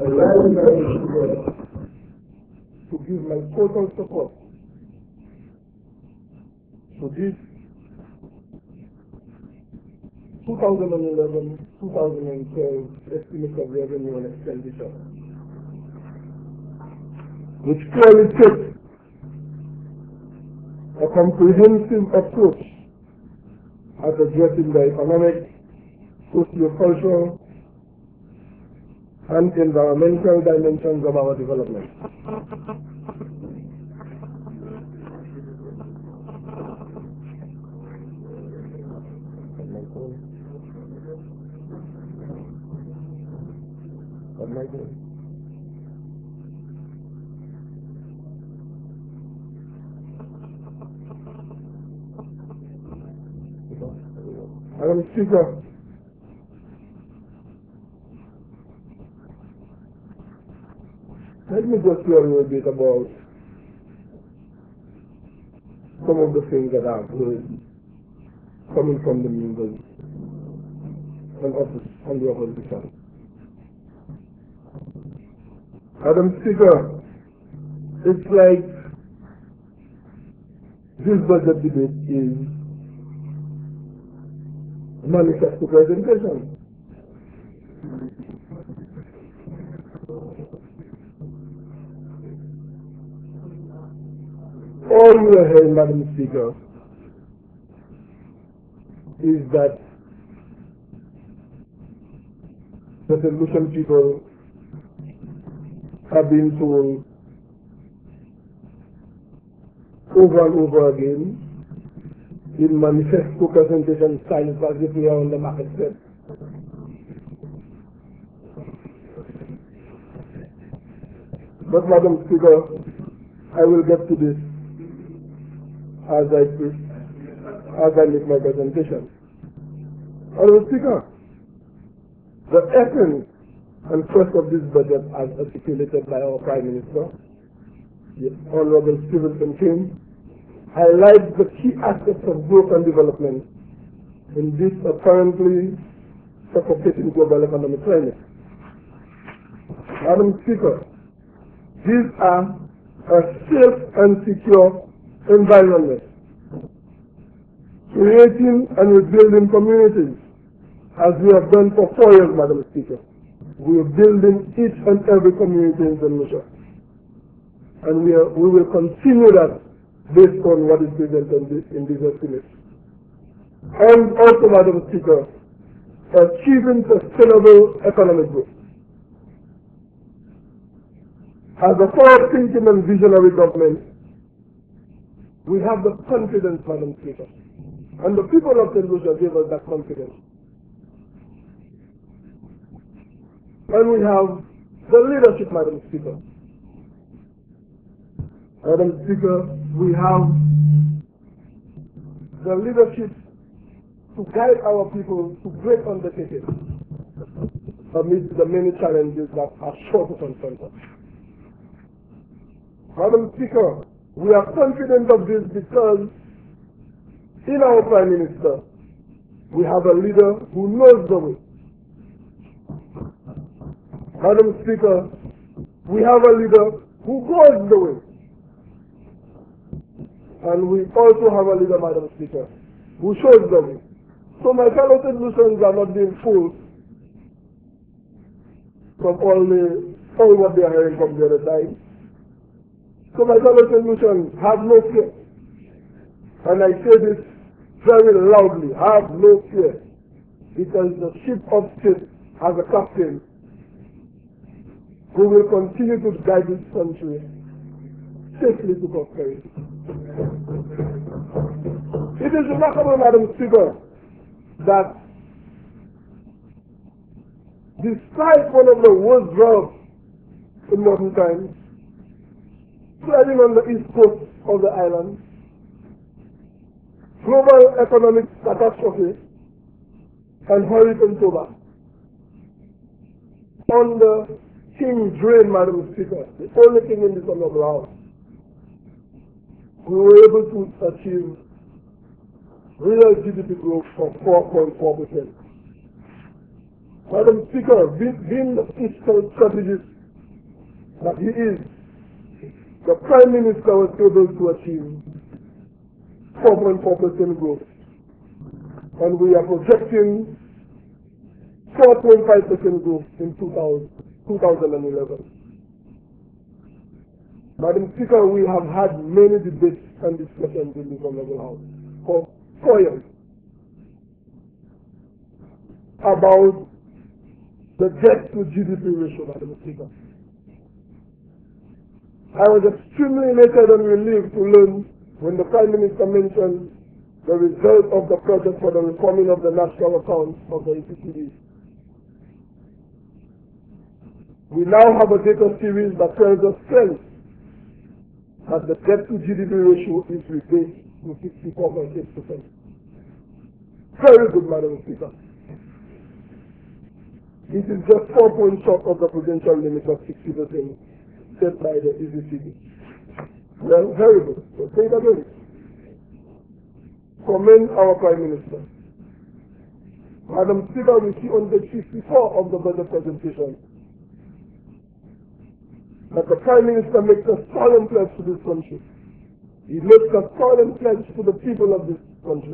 rely, Madam Speaker, to give my total support to this 2011-2012 estimate of revenue and expenditure, which clearly takes a comprehensive approach at addressing the economic, socio-cultural, and environmental dimensions of our development. Madam Speaker, let me just say a little bit about some of the things that I've heard coming from the members and the opposition. Madam Speaker, it's like this budget debate is manifesto presentation. All we are hearing, Madam Speaker, is that the solution people have been told over and over again in manifesto presentation style as if we are on the market step. But Madam Speaker, I will get to this as I make my presentation. Madam Speaker, the essence and thrust of this budget as articulated by our Prime Minister, the Honorable Stephen King, highlights the key aspects of growth and development in this apparently suffocating global economic climate. Madam Speaker, these are a safe and secure environment, creating and rebuilding communities, as we have done for 4 years, Madam Speaker. We are building each and every community in St. Lucia. And we will continue that based on what is presented in this estimate. And also, Madam Speaker, achieving sustainable economic growth. As a forward-thinking and visionary government, we have the confidence, Madam Speaker. And the people of St. Lucia gave us that confidence. And we have the leadership, Madam Speaker. Madam Speaker, we have the leadership to guide our people to great undertakings amidst the many challenges that are sure to confront us. Madam Speaker, we are confident of this because in our Prime Minister, we have a leader who knows the way. Madam Speaker, we have a leader who goes the way. And we also have a leader, Madam Speaker, who shows the way. So my fellow citizens are not being fooled from all what they are hearing from the other side. So my fellow citizens, have no fear. And I say this very loudly, have no fear. Because the ship of state has a captain who will continue to guide this country safely to prosperity. It is remarkable, Madam Speaker, that despite one of the worst droughts in modern times, spreading on the east coast of the island, global economic catastrophe, and Hurricane Toba, on the King drain, Madam Speaker, the only king in this honorable house, we were able to achieve real GDP growth of 4.4%. Madam Speaker, being the fiscal strategist that he is, the Prime Minister was able to achieve 4.4% growth. And we are projecting 4.5% growth in 2011. Madam Speaker, we have had many debates and discussions in this Honorable House for 4 years about the debt to GDP ratio, Madam Speaker. I was extremely elated and relieved to learn when the Prime Minister mentioned the result of the project for the reforming of the national accounts of the EPCD. We now have a data series that tells us strength that the debt to GDP ratio is rebased to 64.8%. Very good, Madam Speaker. It is just 4 points short of the prudential limit of 60% set by the EPCD. Well, very good. So say it again. Commend our Prime Minister. Madam Speaker, we see on page 54 of the budget presentation that the Prime Minister makes a solemn pledge to this country. He makes a solemn pledge to the people of this country.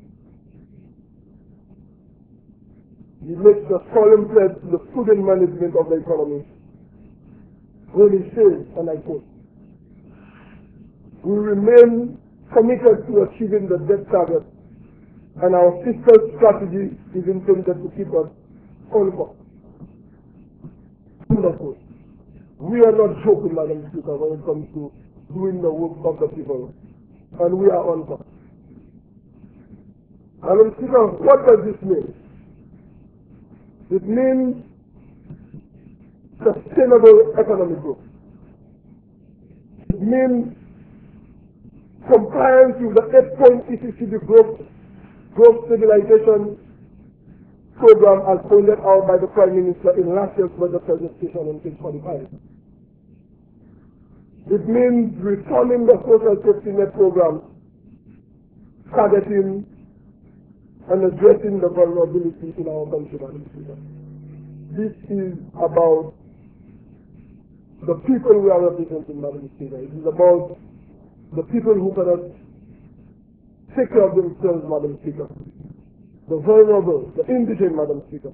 He makes a solemn pledge to the prudent management of the economy. When he says, and I quote, "We remain committed to achieving the debt target, and our fiscal strategy is intended to keep us on course." Wonderful. We are not joking, Madam Speaker, when it comes to doing the work of the people, and we are on course. Madam Speaker, what does this mean? It means sustainable economic growth. It means compliance with the 8-point EPCD growth stabilization program as pointed out by the Prime Minister in last year's budget presentation on page 45. It means reforming the social safety net program, targeting and addressing the vulnerability in our country, Madam Speaker. This is about the people we are representing, Madam Speaker. It is about the people who cannot take care of themselves, Madam Speaker. The vulnerable, the indigent, Madam Speaker.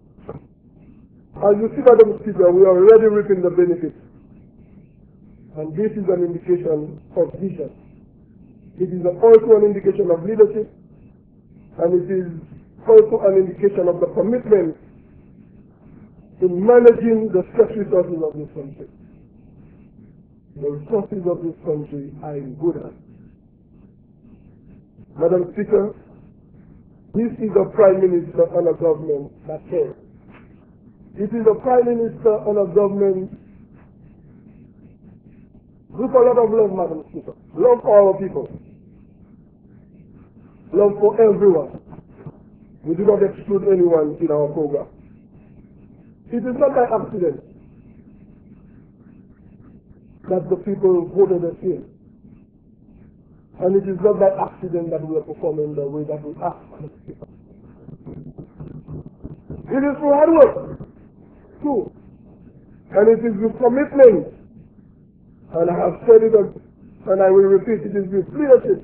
As you see, Madam Speaker, we are already reaping the benefits. And this is an indication of vision. It is also an indication of leadership. And it is also an indication of the commitment in managing the scarce resources of this country. The resources of this country are in good hands. Madam Speaker, this is a Prime Minister and a government that cares. It is a Prime Minister and a government with a lot of love, Madam Speaker. Love for our people. Love for everyone. We do not exclude anyone in our program. It is not by accident that the people voted us in. And it is not by accident that we are performing the way that we are. It is through hard work, too. And it is with commitment. And I have said it, and I will repeat, it is with leadership.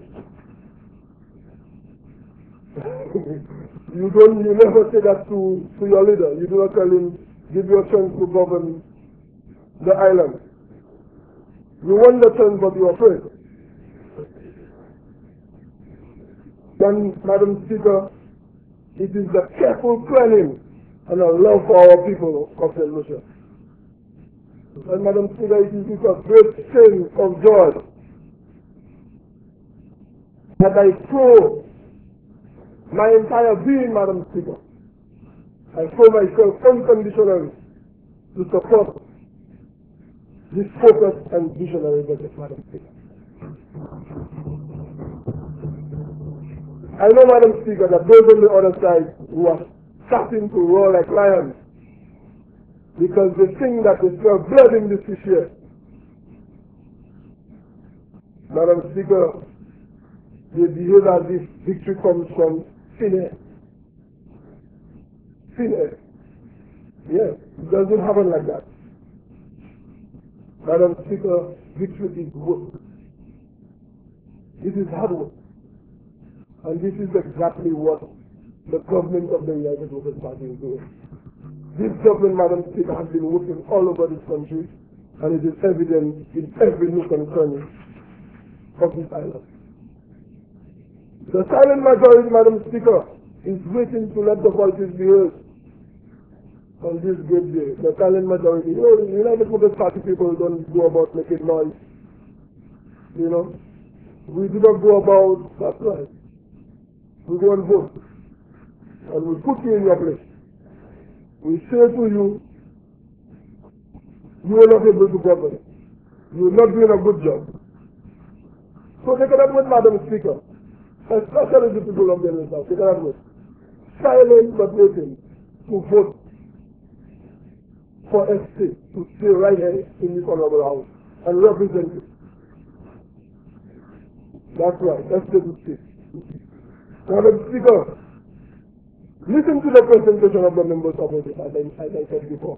You never say that to your leader. You do not tell him, give you a chance to govern the island. You want the chance, but you are afraid. Then, Madam Speaker, it is the careful planning and a love for our people of St. Lucia. And Madam Speaker, it is with a great sense of joy that I throw my entire being, Madam Speaker. I throw myself unconditionally to support this focused and visionary budget, Madam Speaker. I know, Madam Speaker, that those on the other side who are starting to roar like lions because they think that they smell blood in this issue. Madam Speaker, they behave as if victory comes from thin air. Thin air. Yes, it doesn't happen like that. Madam Speaker, victory is work. It is hard work. And this is exactly what the government of the United Workers' Party is doing. This government, Madam Speaker, has been working all over this country, and it is evident in every nook and cranny of this island. The silent majority, Madam Speaker, is waiting to let the voices be heard on this great day. The silent majority. You know, the United Workers' Party people don't go about making noise. You know, we do not go about, that's right. We go and vote. And we put you in your place. We say to you, you are not able to govern. You are not doing a good job. So take it up with Madam Speaker, especially the people of the South. Take it up with. Silent but waiting to vote for SC to stay right here in this honorable house and represent you. That's right, SC to stay. Madam Speaker, listen to the presentation of the members of it, as I said before.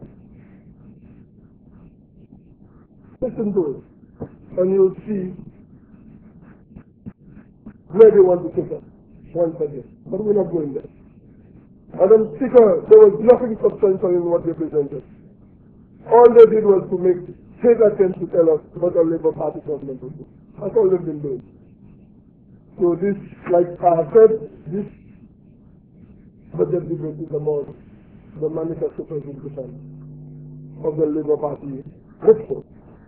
Listen to it, and you'll see where they want to take us once again. But we're not going there. Madam Speaker, there was nothing substantial in what they presented. All they did was to take attempt to tell us what a Labour Party government would do. That's all they've been doing. So this, like I have said, this budget debate is about the manifesto presentation of the Labour Party hopeful.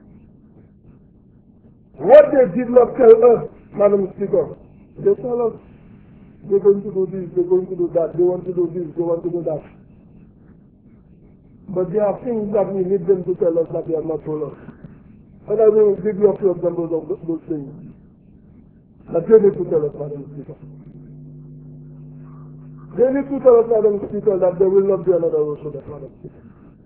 What they did not tell us, Madam Speaker, they tell us they're going to do this, they're going to do that, they want to do this, they want to do that. But there are things that we need them to tell us that they have not told us. And I will give you a few examples of those things that they need to tell us, Madam Speaker. They need to tell us, Madam Speaker, that there will not be another Road Show, Madam Speaker.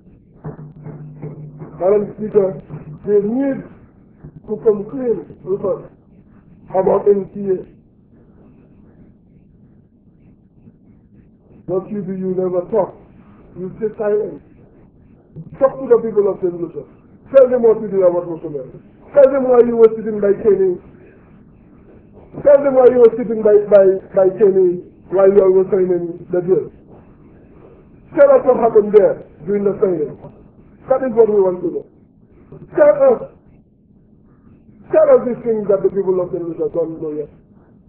Madam Speaker, they need to complain with us about NTA. What you do, you never talk. You stay silent. Talk to the people of St. Lucia. Tell them what to do about Rosemary. Tell them why you were sitting by Kenny. Tell them why you were sitting by Kenny while you were signing the deal. Tell us what happened there during the signing. That is what we want to know. Tell us these things that the people of St. Lucia don't know yet.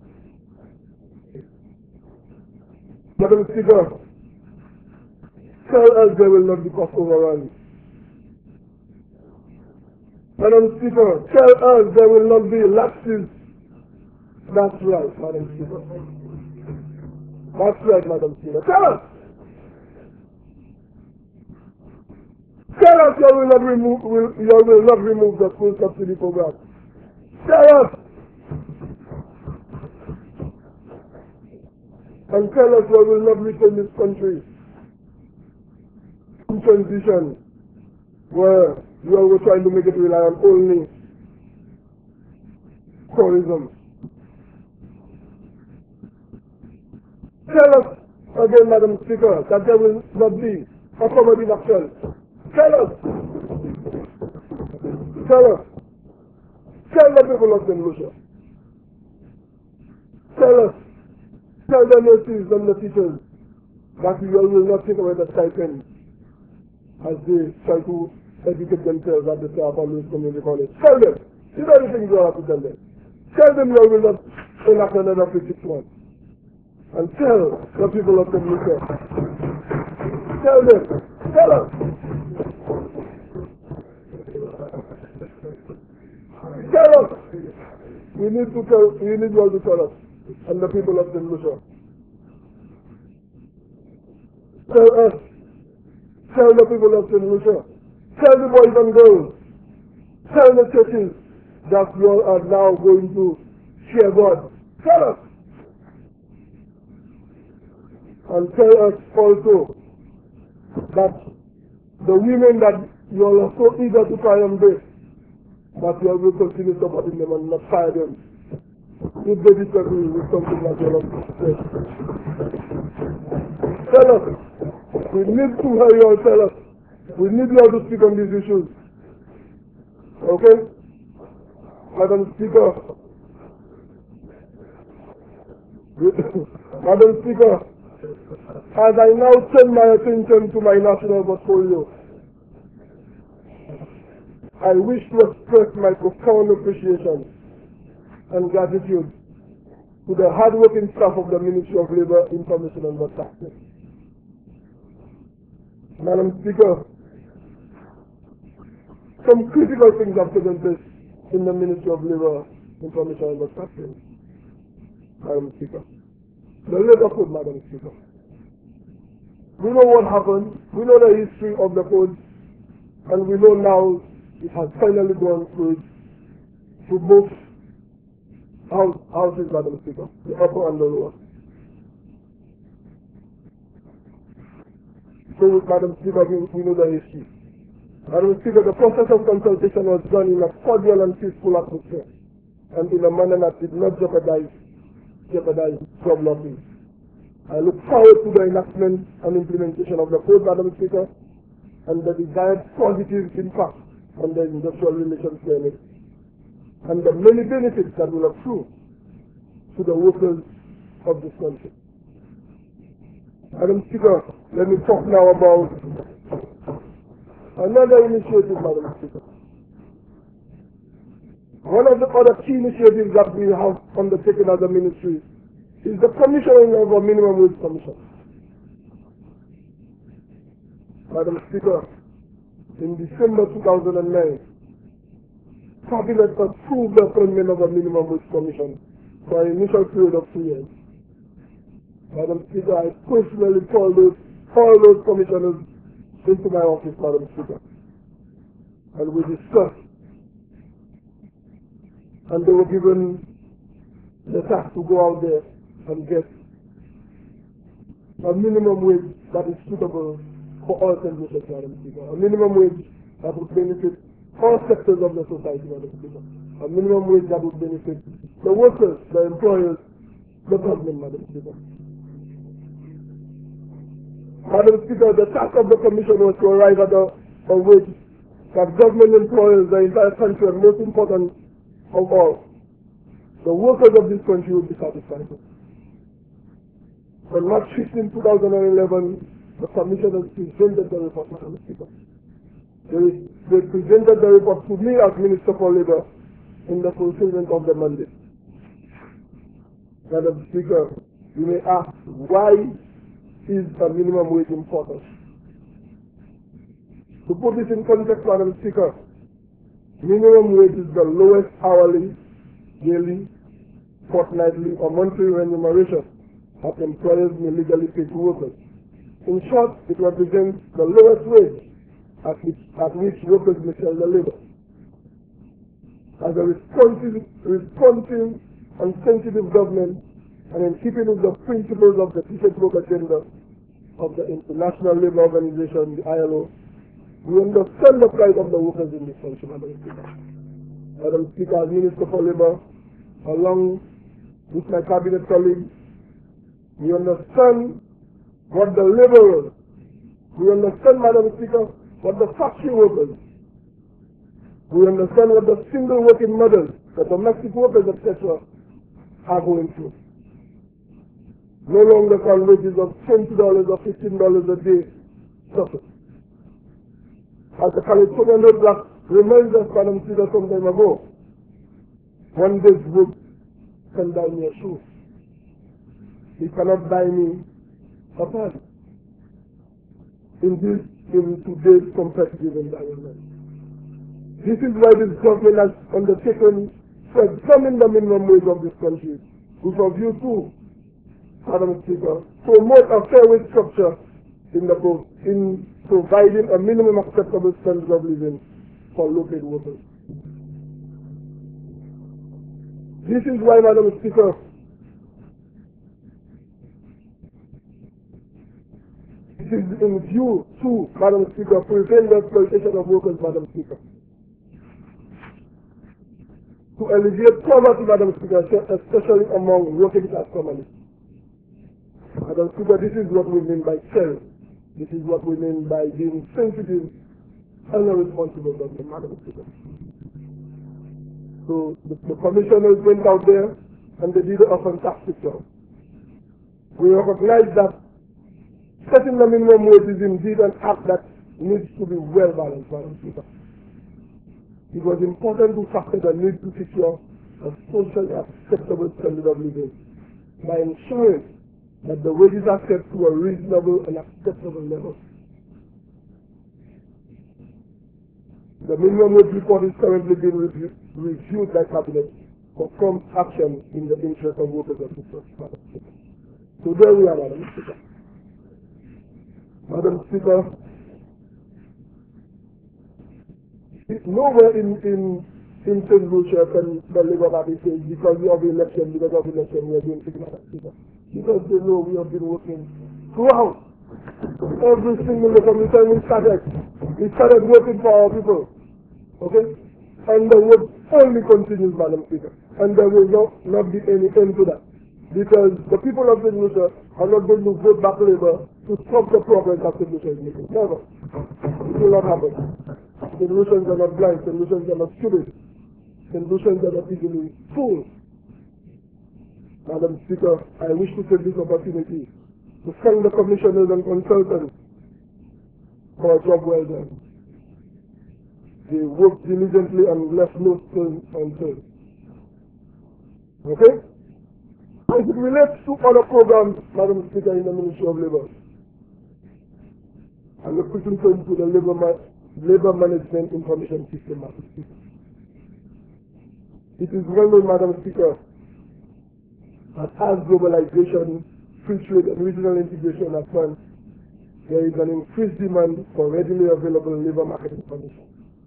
Madam Speaker, tell us there will not be cost overruns. Madam Speaker, tell us there will not be lapses. That's right, Madam Speaker. That's right, Madam Speaker. Tell us. Tell us you will not remove the full subsidy program. Tell us. And tell us you will not return this country in transition where you are trying to make it rely on only tourism. Tell us again, Madam Speaker, that there will not be affirmative action. Tell us. Tell us. Tell the people of St. Lucia. Tell us. Tell the nurses and the teachers that you will not take away the stipend as they try to educate themselves at the South Louis Community College. Tell them. These are the things you have to tell them. Tell them you will not enact another 56 months. And tell the people of St. Lucia. Tell them. Tell us. Tell us. We need you all to tell us. And the people of St. Lucia. Tell us. Tell the people of St. Lucia. Tell the boys and girls. Tell the churches that you all are now going to share God. Tell us. And tell us also that the women that you all are so eager to try and break, that you all will continue supporting them and not fire them if they disagree with something that you all said. Tell us. We need to hear you all tell us. We need you all to speak on these issues. Okay? Madam Speaker, Madam Speaker, as I now turn my attention to my national portfolio, I wish to express my profound appreciation and gratitude to the hard-working staff of the Ministry of Labour, Information and Broadcasting. Madam Speaker, some critical things have taken place in the Ministry of Labour, Information and Broadcasting. Madam Speaker. The labour code, Madam Speaker. We know what happened, we know the history of the code, and we know now it has finally gone through to both houses, Madam Speaker, the upper and the lower. So, Madam Speaker, we know the history. Madam Speaker, the process of consultation was done in a cordial and peaceful atmosphere, and in a manner that did not jeopardize job losses. I look forward to the enactment and implementation of the code, Madam Speaker, and the desired positive impact on the industrial relations framework, and the many benefits that will accrue to the workers of this country. Madam Speaker, let me talk now about another initiative, Madam Speaker. One of the other key initiatives that we have undertaken as a ministry is the commissioning of a minimum wage commission. Madam Speaker, in December 2009, Cabinet approved the appointment of a minimum wage commission for an initial period of 2 years. Madam Speaker, I personally called all those commissioners into my office, Madam Speaker, and we discussed, and they were given the task to go out there and get a minimum wage that is suitable for all conditions, Madam Speaker. A minimum wage that would benefit all sectors of the society, Madam Speaker. A minimum wage that would benefit the workers, the employers, the government, Madam Speaker. Madam Speaker, the task of the Commission was to arrive at a wage that government employers, the entire country, and most important of all, the workers of this country would be satisfied with. On March 15, 2011, the Commission has presented the report, Madam Speaker. They presented the report to me as Minister for Labour in the fulfillment of the mandate. Madam Speaker, you may ask, why is a minimum wage important? To put this in context, Madam Speaker, minimum wage is the lowest hourly, daily, fortnightly, or monthly remuneration that employers may legally pay to workers. In short, it represents the lowest wage at which workers may sell their labor. As a responsive and sensitive government, and in keeping with the principles of the decent work agenda of the International Labour Organization, the ILO, we understand the plight of the workers in this country, Madam Speaker. Madam Speaker, as Minister for Labour, along with my cabinet colleagues, we understand what the labourers, we understand, Madam Speaker, what the factory workers, we understand what the single working mothers, the domestic workers, etc., are going through. No longer can wages of $20 or $15 a day suffer. As the Californian Road Block reminds us, Madam Speaker, some time ago, one day's work can buy me a shoe. It cannot buy me a pad. In today's competitive environment. This is why this government has undertaken to examine the minimum wage of this country, with a view to, Madam Speaker, promote a fair wage structure in providing a minimum acceptable standard of living for low-paid workers. This is why, Madam Speaker, it is in view to, Madam Speaker, prevent the exploitation of workers, Madam Speaker. To alleviate poverty, Madam Speaker, especially among working class families. Madam Speaker, this is what we mean by caring. This is what we mean by being sensitive and a responsible government, Madam Speaker. So the commissioners went out there and they did a fantastic job. We recognize that setting the minimum wage is indeed an act that needs to be well balanced, Madam Speaker. It was important to factor the need to secure a socially acceptable standard of living by ensuring that the wages are set to a reasonable and acceptable level. The minimum wage report is currently being reviewed by Cabinet for prompt action in the interest of workers and people. So there we are, Madam Speaker. Madam Speaker, nowhere in St. Lucia can the Labour Party say because we have election, we are doing things, Madam Speaker. Because they know we have been working throughout. Every single day from the time we started working for our people. Okay? And the work only continues, Madam Speaker. And there will not be any end to that. Because the people of St. Lucia are not going to vote back Labour to stop the progress that St. Lucia is making. Never. It will not happen. St. Lucians are not blind. St. Lucians are not stupid. St. Lucians are not easily fooled. Madam Speaker, I wish to take this opportunity to thank the commissioners and consultants for a job well done. They worked diligently and left no stone unturned. Okay? As it relates to other programs, Madam Speaker, in the Ministry of Labour, I'm quickly turn to the Labour Management Information System, Madam Speaker. It is well known, Madam Speaker, that as globalization, free trade and regional integration advance, there is an increased demand for readily available labour market information.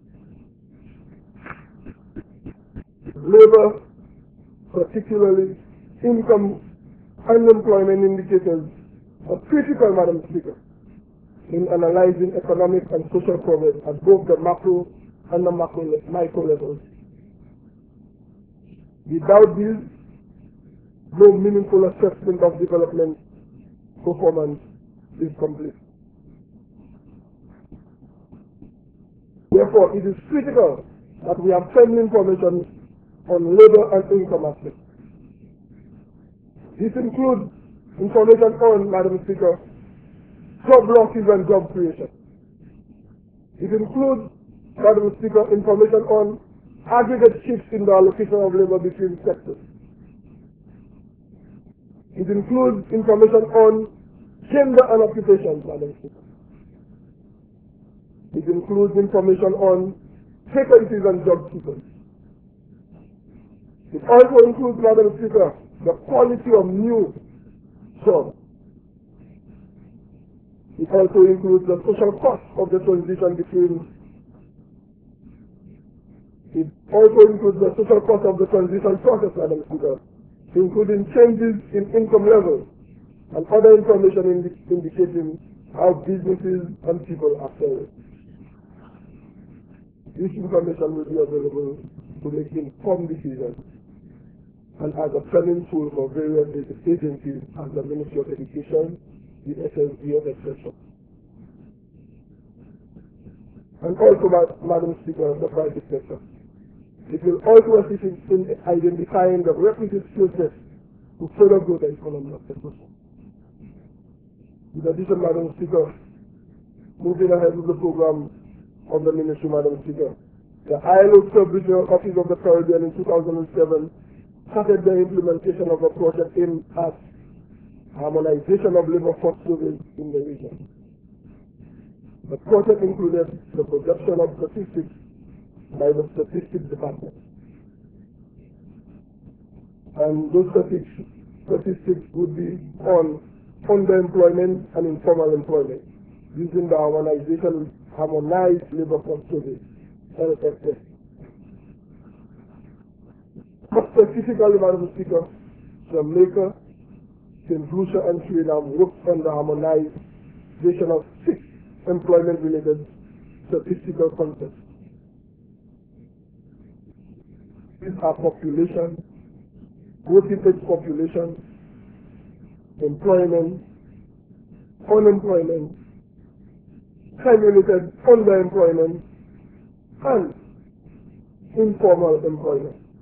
Labour, particularly income and employment indicators, are critical, Madam Speaker, in analyzing economic and social progress at both the macro and the micro levels. Without these, no meaningful assessment of development performance is complete. Therefore, it is critical that we have timely information on labor and income aspects. This includes information on, Madam Speaker, job losses and job creation. It includes, Madam Speaker, information on aggregate shifts in the allocation of labor between sectors. It includes information on gender and occupations, Madam Speaker. It includes information on vacancies and job seekers. It also includes, Madam Speaker, the quality of new jobs. It also includes the social cost of the transition between. It also includes the social cost of the transition process, Madam Speaker, including changes in income levels and other information indicating how businesses and people are faring. This information will be available to make informed decisions and as a planning tool for various agencies as the Ministry of Education, the SSDF, etc. And also, Madam Speaker, the private sector. It will also assist in identifying the requisite skill sets to further grow the economy of the country. In addition, Madam Speaker, moving ahead with the program of the Ministry, Madam Speaker, the ILO Sub-Regional Office of the Caribbean in 2007 started the implementation of a project aimed at harmonization of labor force surveys in the region. The project included the production of statistics by the Statistics Department. And those statistics would be on underemployment and informal employment, using the harmonized labor force survey, LFS. More specifically, Madam Speaker, Jamaica, St. Lucia and Suriname worked on the harmonization of 6 employment-related statistical concepts. These are population, working age population, employment, unemployment, time-related underemployment, and informal employment.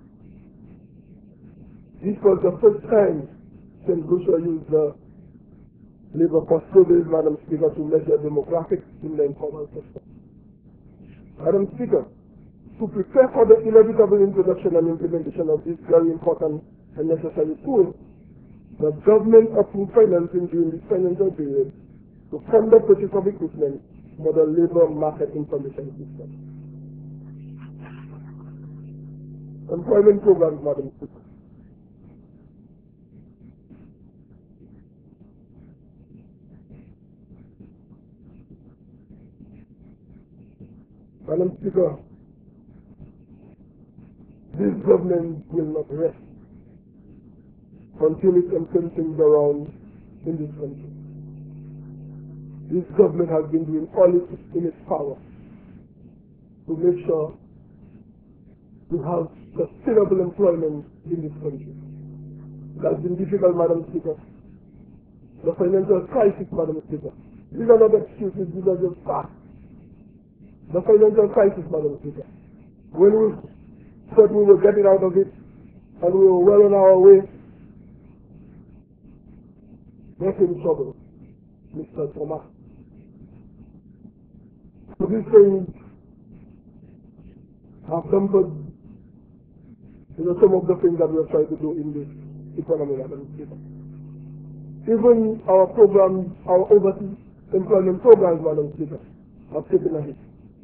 This was the first time St. Lucia used the labor cost surveys, Madam Speaker, to measure demographics in the informal sector. Madam Speaker, to prepare for the inevitable introduction and implementation of this very important and necessary tool, the government approved financing during this financial period to fund the purchase of equipment for the labor market information system. Employment programs, Madam Speaker. Madam Speaker, this government will not rest until it can turn things around in this country. This government has been doing all in its power to make sure we have sustainable employment in this country. It has been difficult, Madam Speaker. The financial crisis, Madam Speaker. These are not excuses, these are just facts. The financial crisis, Madam Speaker. When we thought we were getting out of it and we were well on our way, we're in trouble, Mr. Thomas. So these things have dampened some of the things that we're trying to do in this economy, Madam Speaker. Even our programs, our overseas employment programs, Madam Speaker, have taken a hit.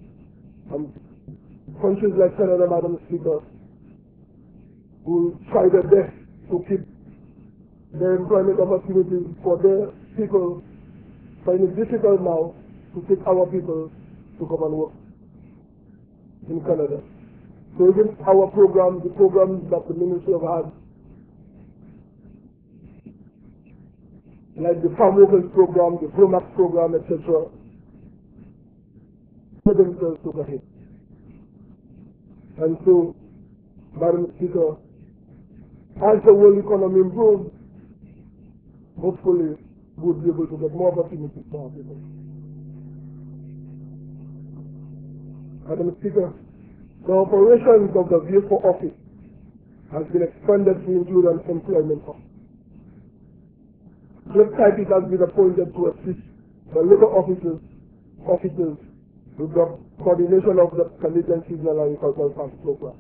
Countries like Canada, Madam Speaker, who try their best to keep their employment opportunities for their people, find it difficult now to take our people to come and work in Canada. So even our programs, the programs that the Ministry have had, like the Farm Workers Program, the ProMax Program, etc., for themselves took a hit. And so, Madam Speaker, as the world economy improves, hopefully we'll be able to get more opportunities for our people. Madam Speaker, the operations of the VFO office has been expanded to include an employment office. Just type it has been appointed to assist the labor officers with the coordination of the Canadian Seasonal Agricultural Farm Program.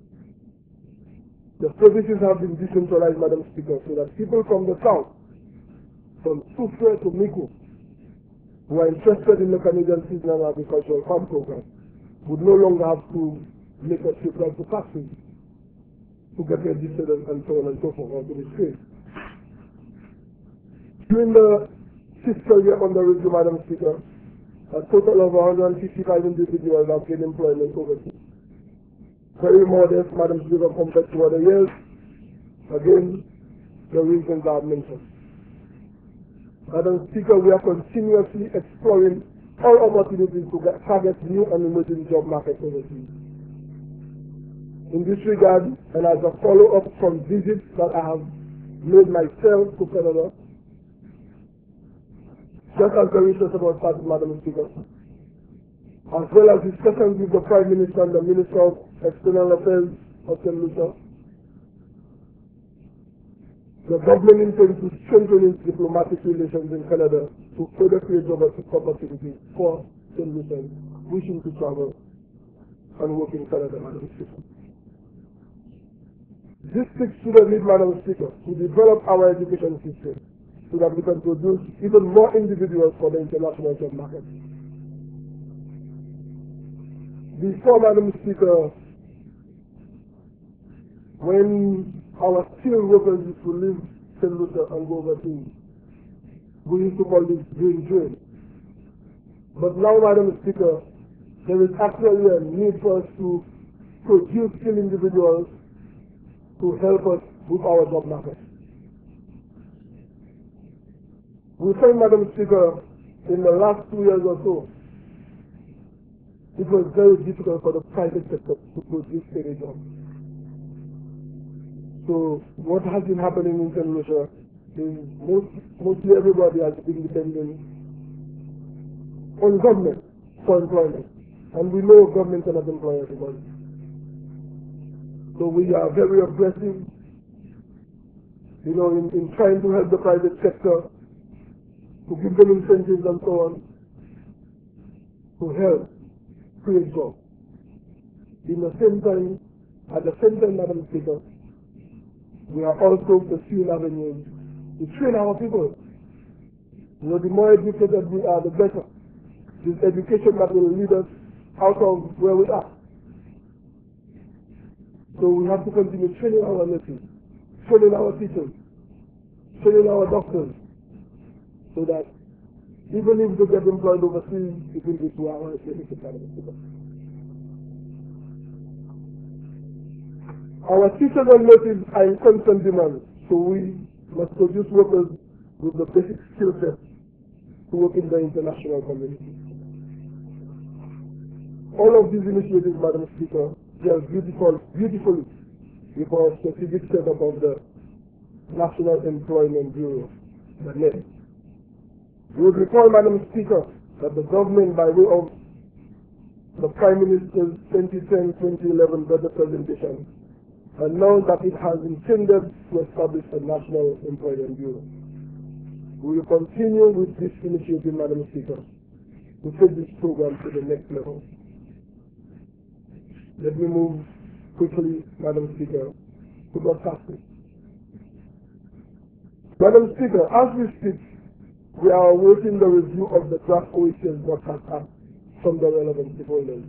The services have been decentralized, Madam Speaker, so that people from the south, from Soufrière to Micoud, who are interested in the Canadian Seasonal Agricultural Farm Program, would no longer have to make a trip like to factories to get registered and so on and so forth, or to be trained. During the fiscal year under review, Madam Speaker, a total of 155 individuals have gained employment overseas. Very modest, Madam Speaker, compared to other years. Again, the reasons I have mentioned. Madam Speaker, we are continuously exploring all opportunities to target new and emerging job markets overseas. In this regard, and as a follow-up from visits that I have made myself to Canada, just as the research about started, Madam Speaker, as well as discussions with the Prime Minister and the Minister of External Affairs of St. Lucia, the government intends to strengthen its diplomatic relations in Canada to further create job opportunities for St. Lucians wishing to travel and work in Canada, Madam Speaker. This sticks to the need, Madam Speaker, to develop our education system so that we can produce even more individuals for the international job market. Before, Madam Speaker, when our skilled workers used to leave St. Lucia and go overseas, we used to call this drain. But now, Madam Speaker, there is actually a need for us to produce skilled individuals to help us with our job market. We find, Madam Speaker, in the last 2 years or so, it was very difficult for the private sector to produce any jobs. So what has been happening in St. Lucia is mostly everybody has been dependent on government for employment. And we know government cannot employ everybody. So we are very aggressive in trying to help the private sector, to give them incentives and so on, to help create jobs. At the same time, Madam Speaker, we are also pursuing avenues to train our people. The more educated we are, the better. This education that will lead us out of where we are. So we have to continue training our nurses, training our teachers, training our doctors, so that even if they get employed overseas, it will be to our benefit. Our teachers and nurses are in constant demand, so we must produce workers with the basic skill set to work in the international community. All of these initiatives, Madam Speaker, they are beautifully with our strategic setup of the National Employment Bureau, the NEB. We would recall, Madam Speaker, that the government, by way of the Prime Minister's 2010-2011 budget presentation, announced that it has intended to establish a National Employment Bureau. We will continue with this initiative, Madam Speaker, to take this program to the next level. Let me move quickly, Madam Speaker, to broadcasting. Madam Speaker, as we speak, we are awaiting the review of the draft OECS Broadcast Act from the relevant stakeholders,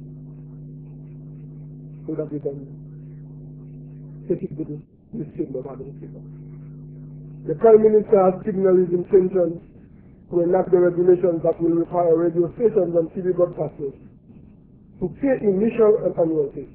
so that we can take it to this chamber, Madam Speaker. The Prime Minister has signaled his intention to enact the regulations that will require radio stations and TV broadcasters to pay initial and annual fees.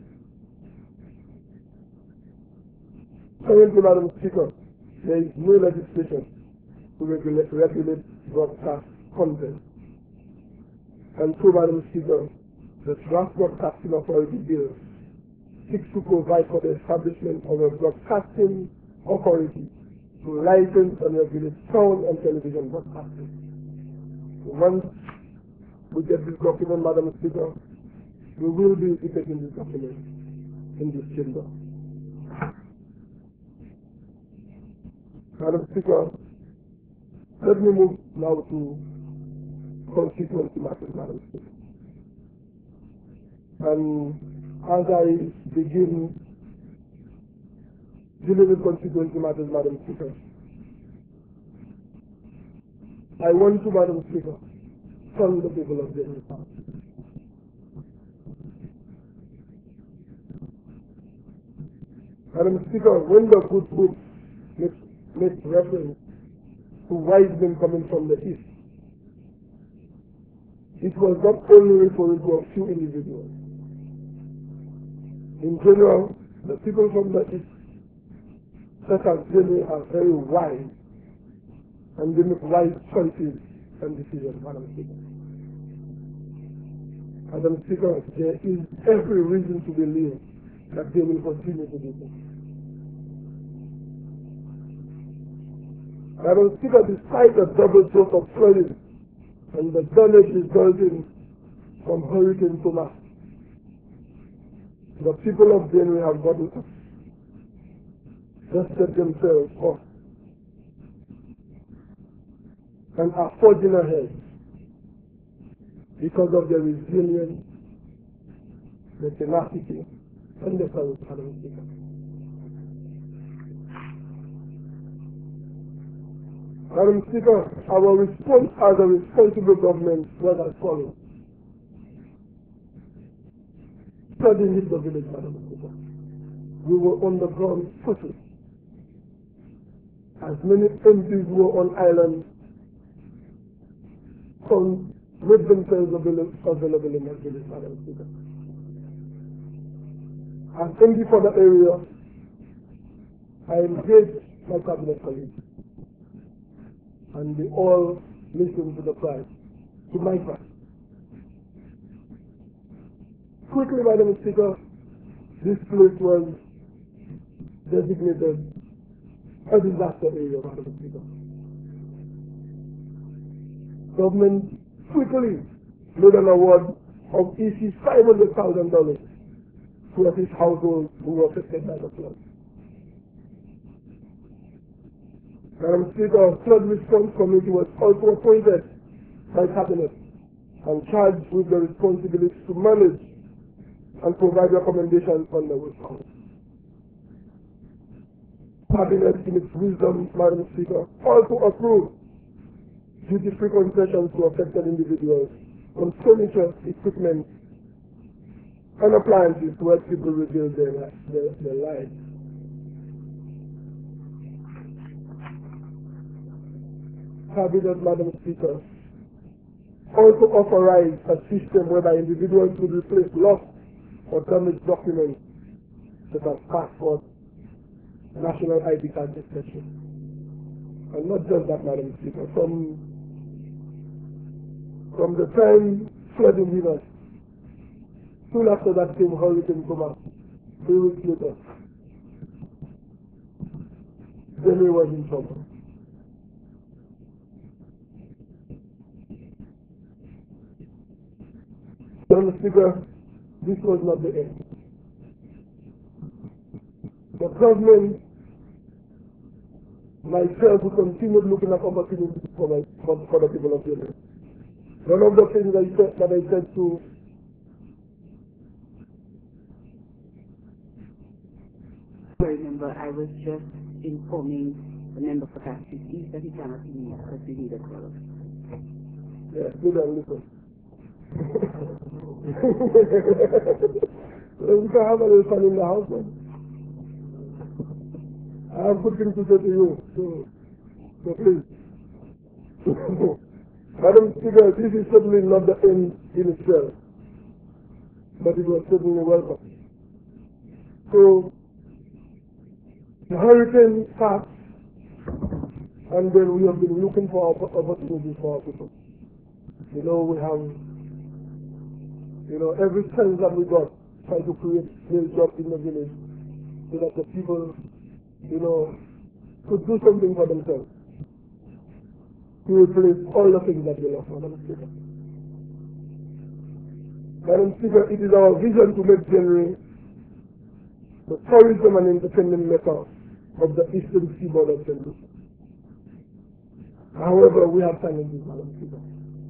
Currently, Madam Speaker, there is no legislation to regulate broadcast content. And so, Madam Speaker, the Draft Broadcasting Authority Bill seeks to provide for the establishment of a broadcasting authority to license and regulate sound and television broadcasting. Once we get this document, Madam Speaker, we will be taking this document in this chamber. Madam Speaker, let me move now to constituency matters, Madam Speaker. And as I begin dealing with constituency matters, Madam Speaker, I want to, Madam Speaker, tell the people of Benue South. Madam Speaker, when the good book makes reference to wise men coming from the east, it was not only referring to a few individuals. In general, the people from the east, such as Benue, are very wise, and they make wise choices and decisions, Madam Speaker. Madam Speaker, there is every reason to believe that they will continue to do so. Madam Speaker, despite the double dose of flooding and the damage resulting from Hurricane Thomas, the people of Benue have gotten up, dusted themselves off, and are forging ahead because of their resilience, the tenacity, and the courage, Madam Speaker. Madam Speaker, our response as a responsible government was as follows. Suddenly hit the village, Madam Speaker. We were on the ground quickly. As many MPs were on island, some made themselves available in that village, Madam Speaker. As MP for the area, I engaged my cabinet colleagues, and they all listened to the cry, to my cry. Quickly, Madam Speaker, this place was designated a disaster area, Madam Speaker. Government quickly made an award of easy $500,000 to assist households who were affected by the flood. Madam Speaker, Flood Response Committee was also appointed by Cabinet and charged with the responsibility to manage and provide recommendations on the response. Cabinet, in its wisdom, Madam Speaker, also approved duty-free concessions to affected individuals on furniture, equipment, and appliances to help people rebuild their lives. Cabinet, Madam Speaker, also authorized a system whereby individuals could replace lost or damaged documents such as passports, national ID cards, etc. And not just that, Madam Speaker. From the time flooding hit us, soon after that came Hurricane Kuma. 3 weeks later, Benny was in trouble. Madam Speaker, this was not the end. The government, myself, who continued looking at opportunities for the people of Yemen. One of the things that I said to Member, I was just informing the member for Task 15 that he cannot leave because we need a call. Yes, good and listen. We can have a little fun in the house, man. I have good things to say to you, so please. Madam Speaker, this is certainly not the end in itself, but it was certainly welcome. So, the hurricane passed, and then we have been looking for opportunities for our people. We have, every chance that we got, try to create real jobs in the village so that the people, could do something for themselves. To replace all the things that we lost, Madam Speaker. Madam Speaker, it is our vision to make January the tourism and entertainment mecca of the eastern seaboard of St. Lucia. However, we have challenges, Madam Speaker.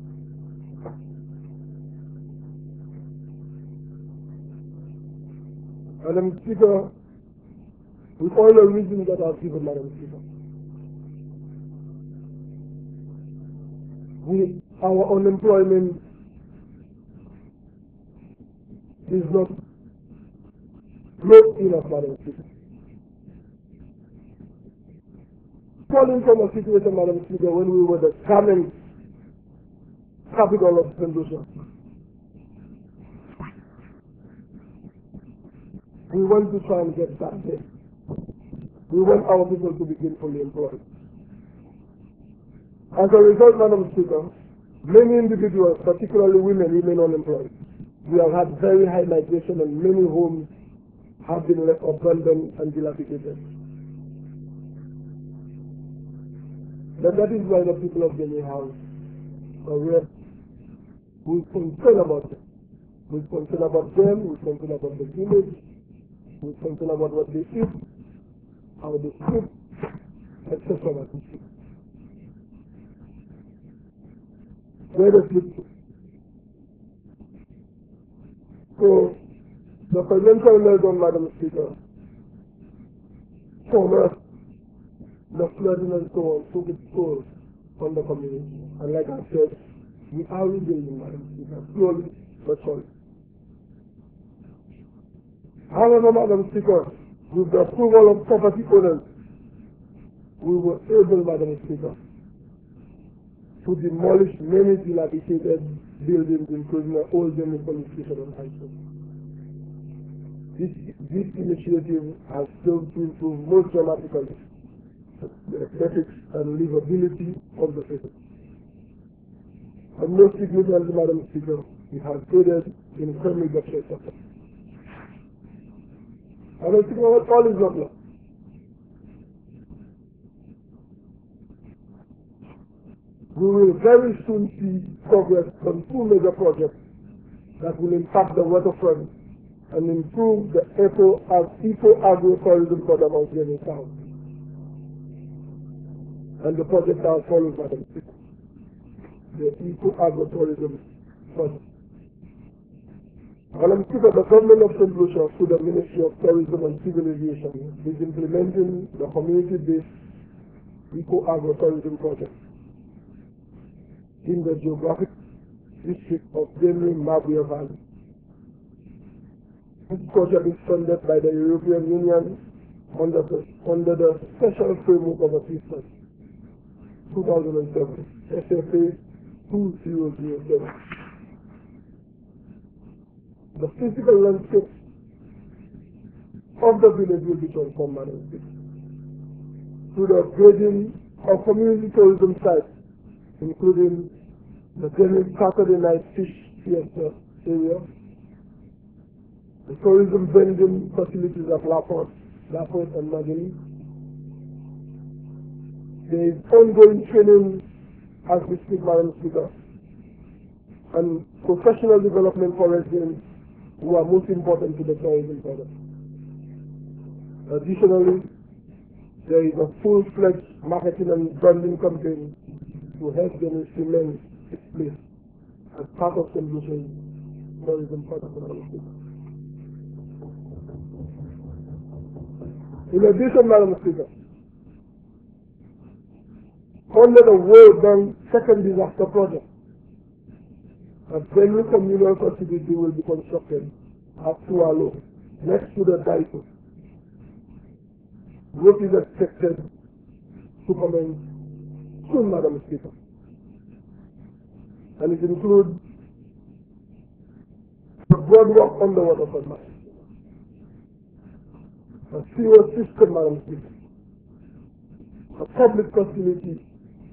Madam Speaker, with all the reasons that I've given, Madam Speaker, our unemployment is not low enough, Madam Speaker. Calling from a situation, Madam Speaker, when we were the garment capital of St. Lucia. We want to try and get back there. We want our people to begin fully employed. As a result, Madam Speaker, many individuals, particularly women, remain unemployed. We have had very high migration and many homes have been left abandoned and dilapidated. But that is why the people of Benin have a rep who is concerned about them. Who is concerned about them, who is concerned about the village, who is concerned about what they eat, how they sleep, etc. Where they sleep to. So, the financial meltdown, Madam Speaker, for us, the flooding and so on took its toll on the community. And like I said, we are rebuilding, Madam Speaker, slowly but surely. However, Madam Speaker, with the approval of property owners, we were able, Madam Speaker, to demolish many dilapidated buildings, including the old Benin police station and high school. This initiative has still to improve most dramatically the aesthetics and livability of the city. And most significantly, Madam Speaker, we have aided in curbing the trade sector. Madam Speaker, all is not lost. We will very soon see progress on 2 major projects that will impact the waterfront and improve the eco-agro tourism for the Mount Benin Town. and the projects are followed by the eco-agro-tourism project. Madam Speaker, the government of St. Lucia, through the Ministry of Tourism and Civil Aviation, is implementing the community-based eco-agro-tourism project in the geographic district of Benue-Mabwea Valley. This project is funded by the European Union under the Special Framework of Assistance 2007, SFA 2007. The physical landscape of the village will be transformed, Madam Speaker, through the upgrading of community tourism sites, including the Saturday night fish fiesta area, the tourism vending facilities at Lafort and Magini. There is ongoing training as we speak, Madam Speaker, and professional development for residents who are most important to the tourism product. Additionally, there is a full-fledged marketing and branding campaign to help them cement its place as part of St. Lucia's tourism product. In addition, Madam Speaker, under the World Bank Second Disaster Project, a venue communal facility will be constructed at Tualo, next to the Daito. Work is expected to commence soon, Madam Speaker, and it includes the boardwalk on the waterfront, a sewer system, Madam Speaker, a public facility,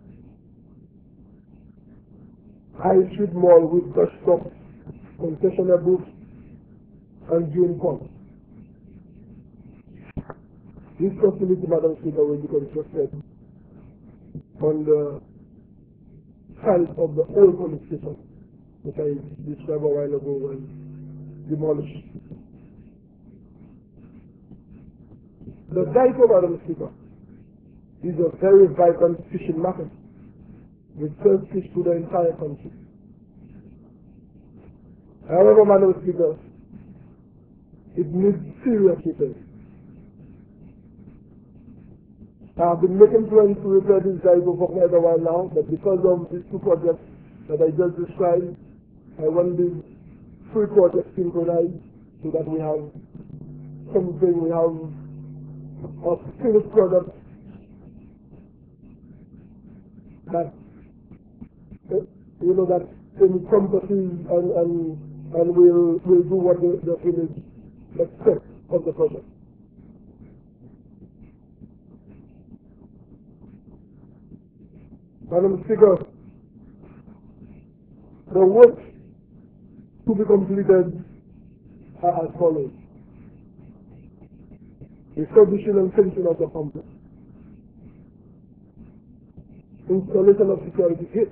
High Street Mall with bus stops, concessionaire booths, and June Pond. This facility, Madam Speaker, will be constructed on the site of the old police station, which I described a while ago, and demolished. The Daiko, Madam Speaker, is a very vibrant fishing market, which sells fish to the entire country. However, Madam Speaker, it needs serious repairs. I have been making plans to repair this Daiko for quite a while now, but because of these two projects that I just described, I want these three projects synchronized so that we have something, we have a finished product that that encompasses and will do what the village expects of the project. Madam Speaker, the work to be completed are as follows: establishing and fencing of the complex, installation of security gates,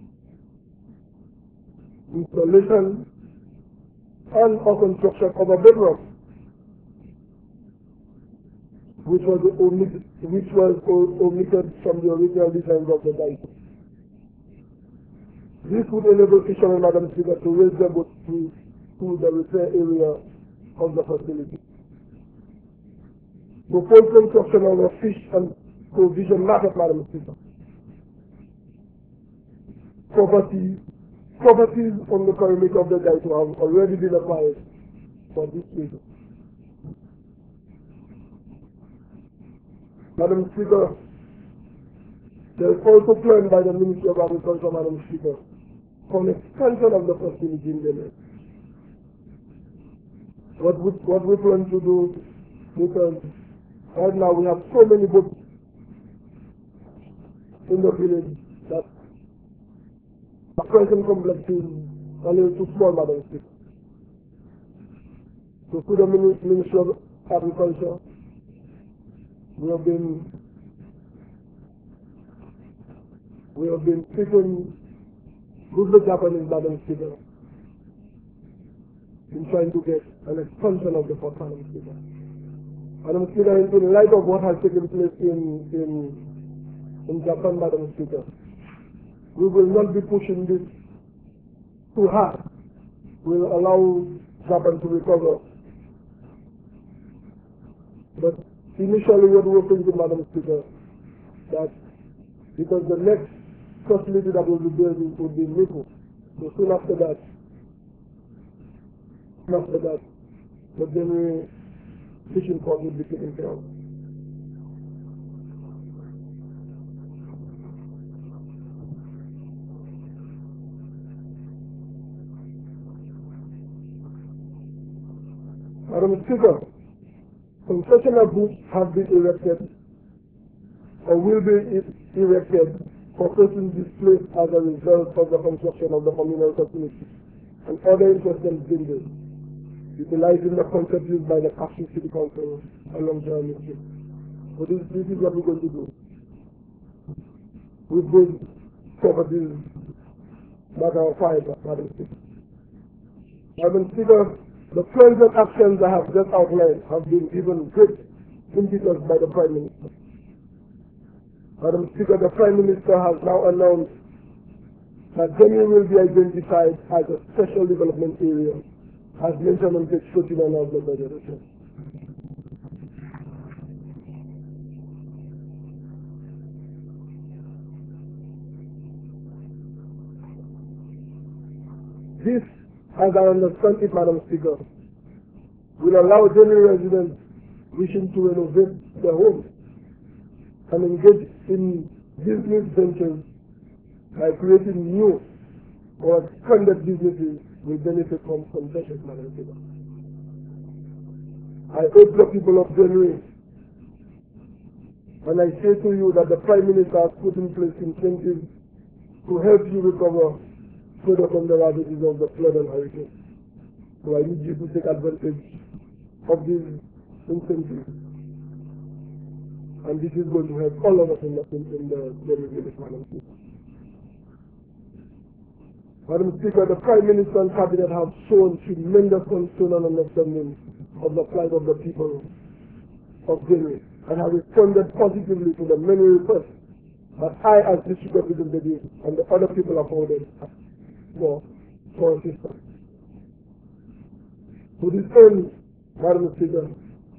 installation and or construction of a bedrock, which was omitted from the original designs of the dike. This would enable fishermen, Madam Speaker, to raise their boats to the repair area of the facility. Proposed construction of a fish and provision market, Madam Speaker. Properties on the perimeter of the dike have already been acquired for this reason. Madam Speaker, there is also planned by the Ministry of Agriculture, Madam Speaker, for an expansion of the facility in Benin. What we plan to do, because right now we have so many boats in the village that the present complex is a little too small, Madam Speaker. So through the Ministry of Agriculture, we have been speaking with the Japanese, Madam Speaker, in trying to get an expansion of the port, Madam Speaker. Madam Speaker, in light of what has taken place in in Japan, Madam Speaker. We will not be pushing this too hard. We'll allow Japan to recover. But initially what we were thinking, Madam Speaker, that because the next facility that will be built would be Miku. So soon after that, the Benue fishing port will be taken care of. Madam Speaker, concessional booths have been erected or will be erected for persons displaced as a result of the construction of the communal facility and other interested buildings, utilizing the concept used by the Kashi City Council along Jeremy Street. So this is what we're going to do. We've been covered this matter of fire, Madam Speaker. Madam Speaker, the present actions I have just outlined have been given great impetus by the Prime Minister. Madam Speaker, the Prime Minister has now announced that Benue will be identified as a special development area, as mentioned on page 49 of the budget. This, as I understand it, Madam Speaker, will allow Benue residents wishing to renovate their homes and engage in business ventures by creating new or expanded businesses will benefit from concessions, Madam Speaker. I urge the people of Benue, and I say to you that the Prime Minister has put in place incentives to help you recover further from the ravages of the flood and hurricane. So I need you to take advantage of these incentives. And this is going to help all of us in the Benue village, Madam Speaker. Madam Speaker, the Prime Minister and Cabinet have shown tremendous concern and understanding of the plight of the people of Benue and have responded positively to the many requests that I, as District Representative, and the other people afforded for assistance. To this end, Madam Speaker,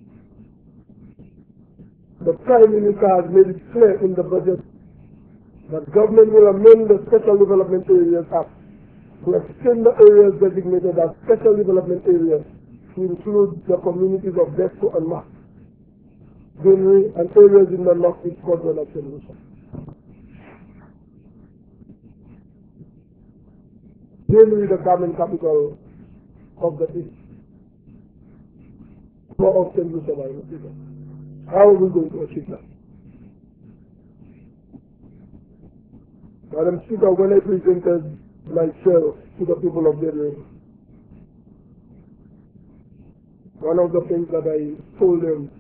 the Prime Minister has made it clear in the budget that government will amend the Special Development Areas Act to extend the areas designated as Special Development Areas to include the communities of Desco and Mark, Benue, and areas in the Northeast Quadrant of St. Lucia. Benue, the garment capital of the East, more of St. Lucia, Madam Speaker. How are we going to achieve that? Madam Speaker, when I presented myself to the people of Benue, one of the things that I told them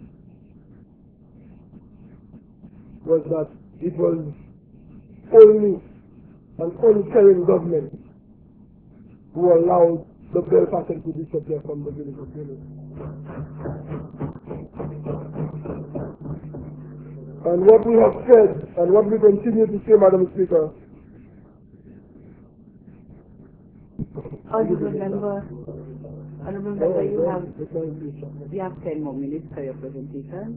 was that it was only an uncaring government who allowed the Bell Pattern to disappear from the village of Benue. And what we have said, and what we continue to say, Madam Speaker, Honourable Member, you have 10 more minutes for your presentation.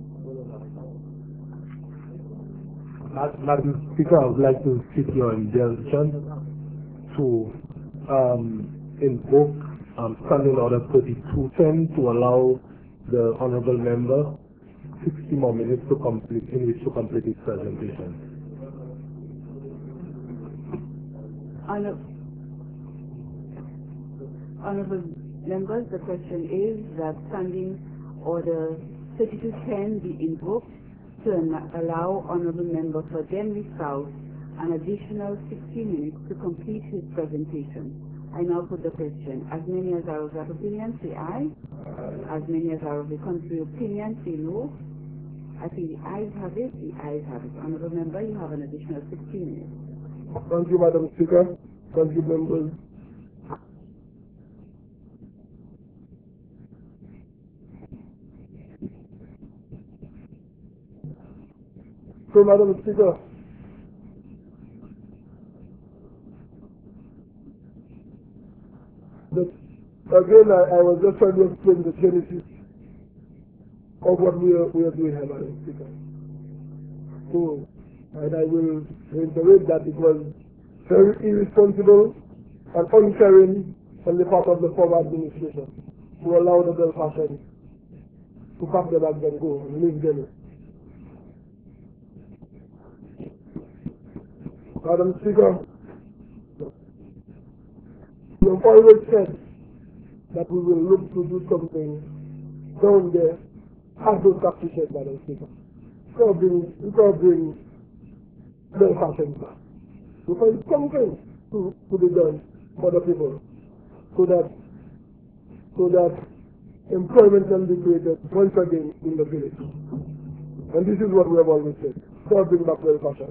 Madam Speaker, I would like to seek your indulgence to invoke Standing Order 3210 to allow the Honourable Member 60 more minutes to complete, in which to complete his presentation. Honourable Members, the question is that Standing Order 3210 be invoked to allow Honourable Member for Denley South an additional 60 minutes to complete his presentation. I now put the question. As many as are of that opinion, say aye. As many as are of the contrary opinion, say no. I think the ayes have it. The ayes have it. Honourable Member, you have an additional 60 minutes. Thank you, Madam Speaker. Thank you, members. So, Madam Speaker, Again, I was just trying to explain the genesis of what we are doing here, Madam Speaker. So, and I will reiterate that it was very irresponsible and uncaring on the part of the former administration to allow the Belfast to pack the bags and go and leave them. Madam Speaker, we have always said that we will look to do something down there as those practices, Madam Speaker. We can't bring Belfast back. We find something to be done for the people so that employment can be created once again in the village. And this is what we have always said. God bring back Belfast.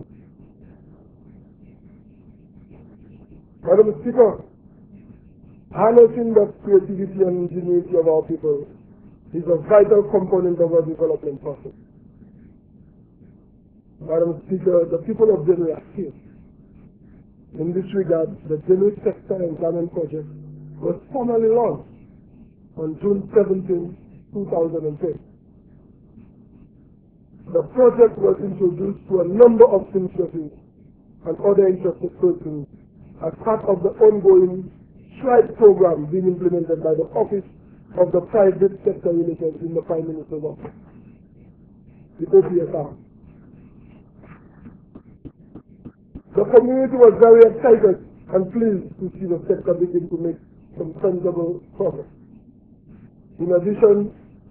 Madam Speaker, harnessing the creativity and ingenuity of our people is a vital component of our development process. Madam Speaker, the people of Benue are skilled. In this regard, the Benue Sector and Garment Project was formally launched on June 17, 2010. The project was introduced to a number of seamstresses and other interested persons as part of the ongoing STRIDE program being implemented by the Office of the Private Sector Relations in the Prime Minister's Office, the OPSR. The community was very excited and pleased to see the sector begin to make some tangible progress. In addition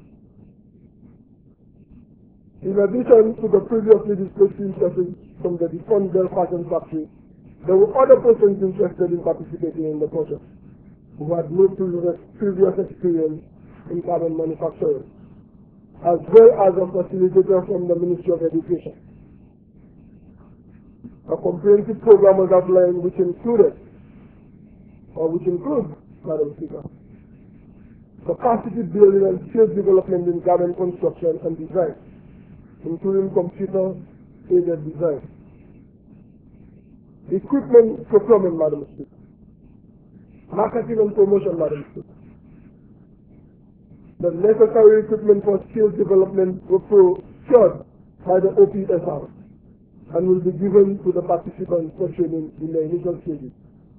to the previously displaced seamstresses from the defunct Belfast factory, there were other persons interested in participating in the project who had no previous experience in garment manufacturing, as well as a facilitator from the Ministry of Education. A comprehensive program was outlined which includes, Madam Speaker, capacity building and skills development in garment construction and design, including computer-aided design. Equipment procurement, Madam Speaker. Marketing and promotion, Madam Speaker. The necessary equipment for skills development were procured by the OPSR and will be given to the participants for training in the initial stages.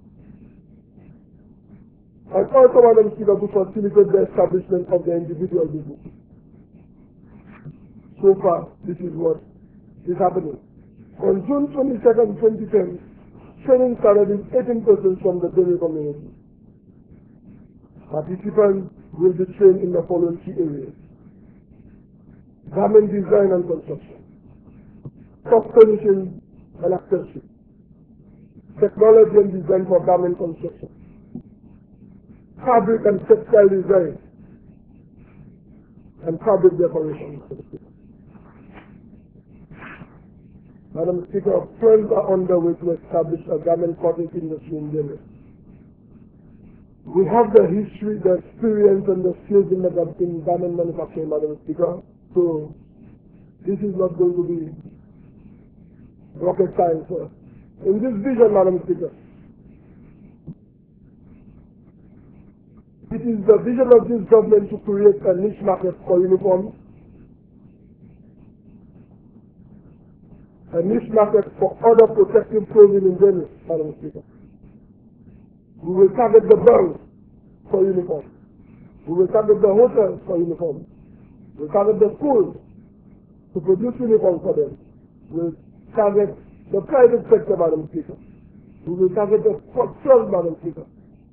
And also, Madam Speaker, to facilitate the establishment of the individual business. So far, this is what is happening. On June 22nd, 2010, training started with 18 persons from the Benue community. Participants will be trained in the following key areas: garment design and construction, soft furnishing and accessories, technology and design for garment construction, fabric and textile design, and fabric decoration. Madam Speaker, plans are underway to establish a garment cottage industry in Benue. We have the history, the experience, and the skills in garment manufacturing, Madam Speaker. So this is not going to be rocket science for us. In this vision, Madam Speaker, it is the vision of this government to create a niche market for uniforms, a niche market for other protective clothing in Benue, Madam Speaker. We will target the banks for uniforms. We will target the hotels for uniforms. We will target the schools to produce uniforms for them. We will target the private sector, Madam Speaker. We will target the structures, Madam Speaker.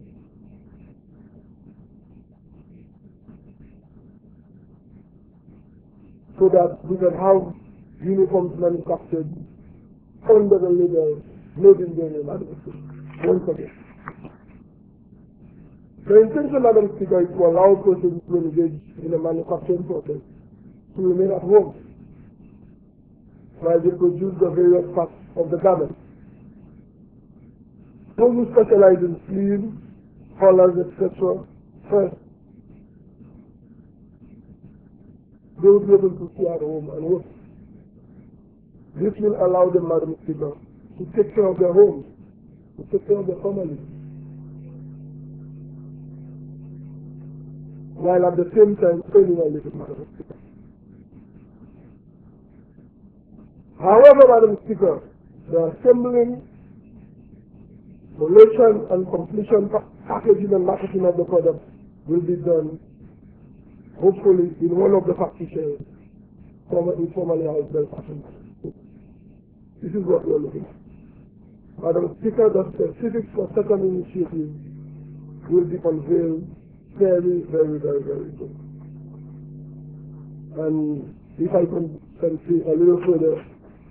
So that we can have uniforms manufactured under the label made in Benue, Madam Speaker. Once again. The intention, Madam Speaker, is to allow persons to engage in the manufacturing process to remain at home while they produce the various parts of the garment. Those who specialize in sleeves, collars, etc., first, they will be able to stay at home and work. This will allow them, Madam Speaker, to take care of their homes, to take care of their families. while at the same time earning a living, Madam Speaker. However, Madam Speaker, the assembling, collation and completion, packaging and marketing of the product will be done, hopefully, in one of the factory shells, informally housed Belfast. This is what we are looking at. Madam Speaker, the specifics for second initiative will be unveiled very, very, very, very soon. And if I can say a little further,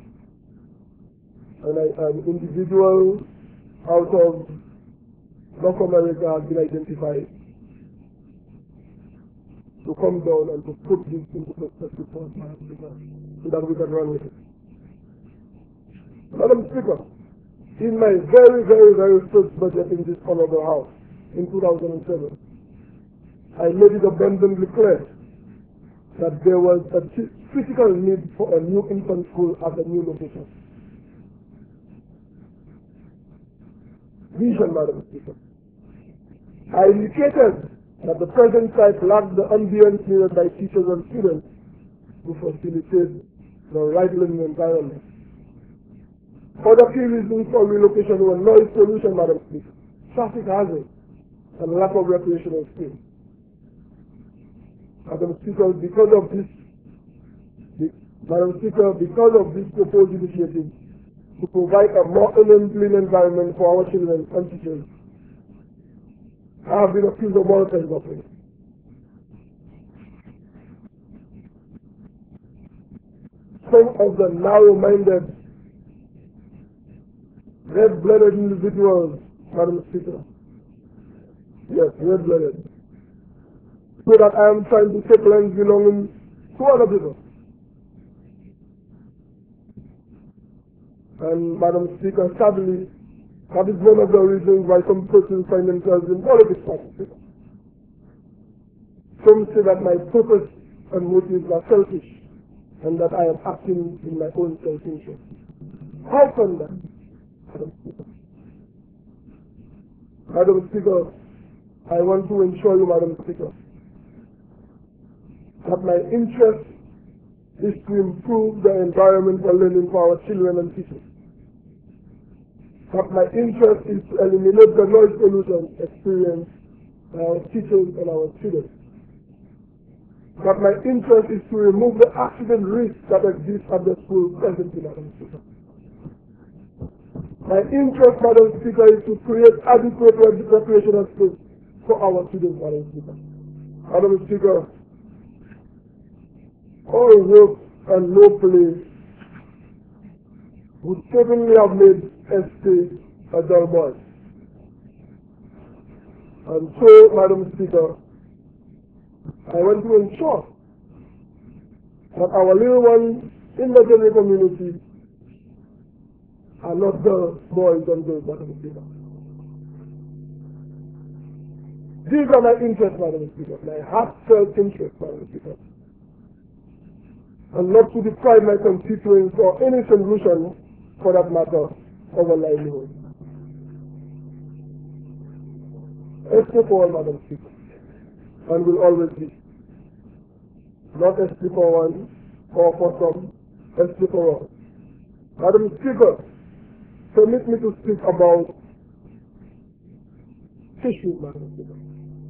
an individual out of North America has been identified to come down and to put this into perspective for us, Madam Speaker, so that we can run with it. Madam Speaker, in my very, very, very first budget in this honorable house in 2007, I made it abundantly clear that there was a critical need for a new infant school at a new location. Vision, Madam Speaker. I indicated that the present site lacked the ambience needed by teachers and students to facilitate the right learning environment. Other key reasons for relocation were noise pollution, Madam Speaker, traffic hazards, and lack of recreational space. Madam Speaker, because of this proposed initiative to provide a more enabling environment for our children and teachers, I have been accused of all kinds of things. Some of the narrow-minded, red-blooded individuals, Madam Speaker, yes, red-blooded, so that I am trying to take lands belonging to other people. And Madam Speaker, sadly, that is one of the reasons why some persons find themselves in politics, Madam Speaker. Some say that my purpose and motives are selfish, and that I am acting in my own self-interest. How can that, Madam Speaker? Madam Speaker, I want to ensure you, Madam Speaker, that my interest is to improve the environment for learning for our children and teachers. That my interest is to eliminate the noise pollution experienced by our teachers and our students. That my interest is to remove the accident risk that exists at the school presently, Madam Speaker. My interest, Madam Speaker, is to create adequate recreational space for our students, Madam Speaker. Madam Speaker, all work and no play would certainly have made SK a dull boy. And so, Madam Speaker, I want to ensure that our little ones in the general community are not dull boys and girls, Madam Speaker. These are my interests, Madam Speaker, my heartfelt interests, Madam Speaker. And not to deprive my constituents or any solution, for that matter, of a livelihood. SK for all, Madam Speaker, and will always be. Not SK for one or for some, SK for all. Madam Speaker, permit me to speak about fishing, Madam Speaker.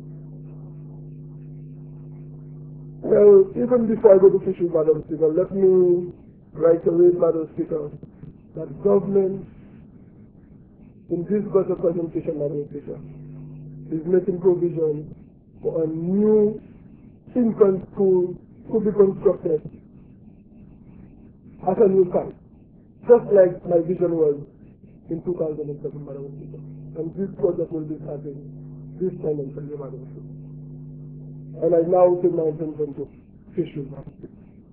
Well, even before I go to fishing, Madam Speaker, let me reiterate, Madam Speaker, that government, in this budget presentation, Madam Speaker, is making provision for a new infant school to be constructed as a new site, just like my vision was in 2007, Madam Speaker. And this project will be starting this time and Sunday, Madam Speaker. And I now take my attention to fishing, Madam Speaker.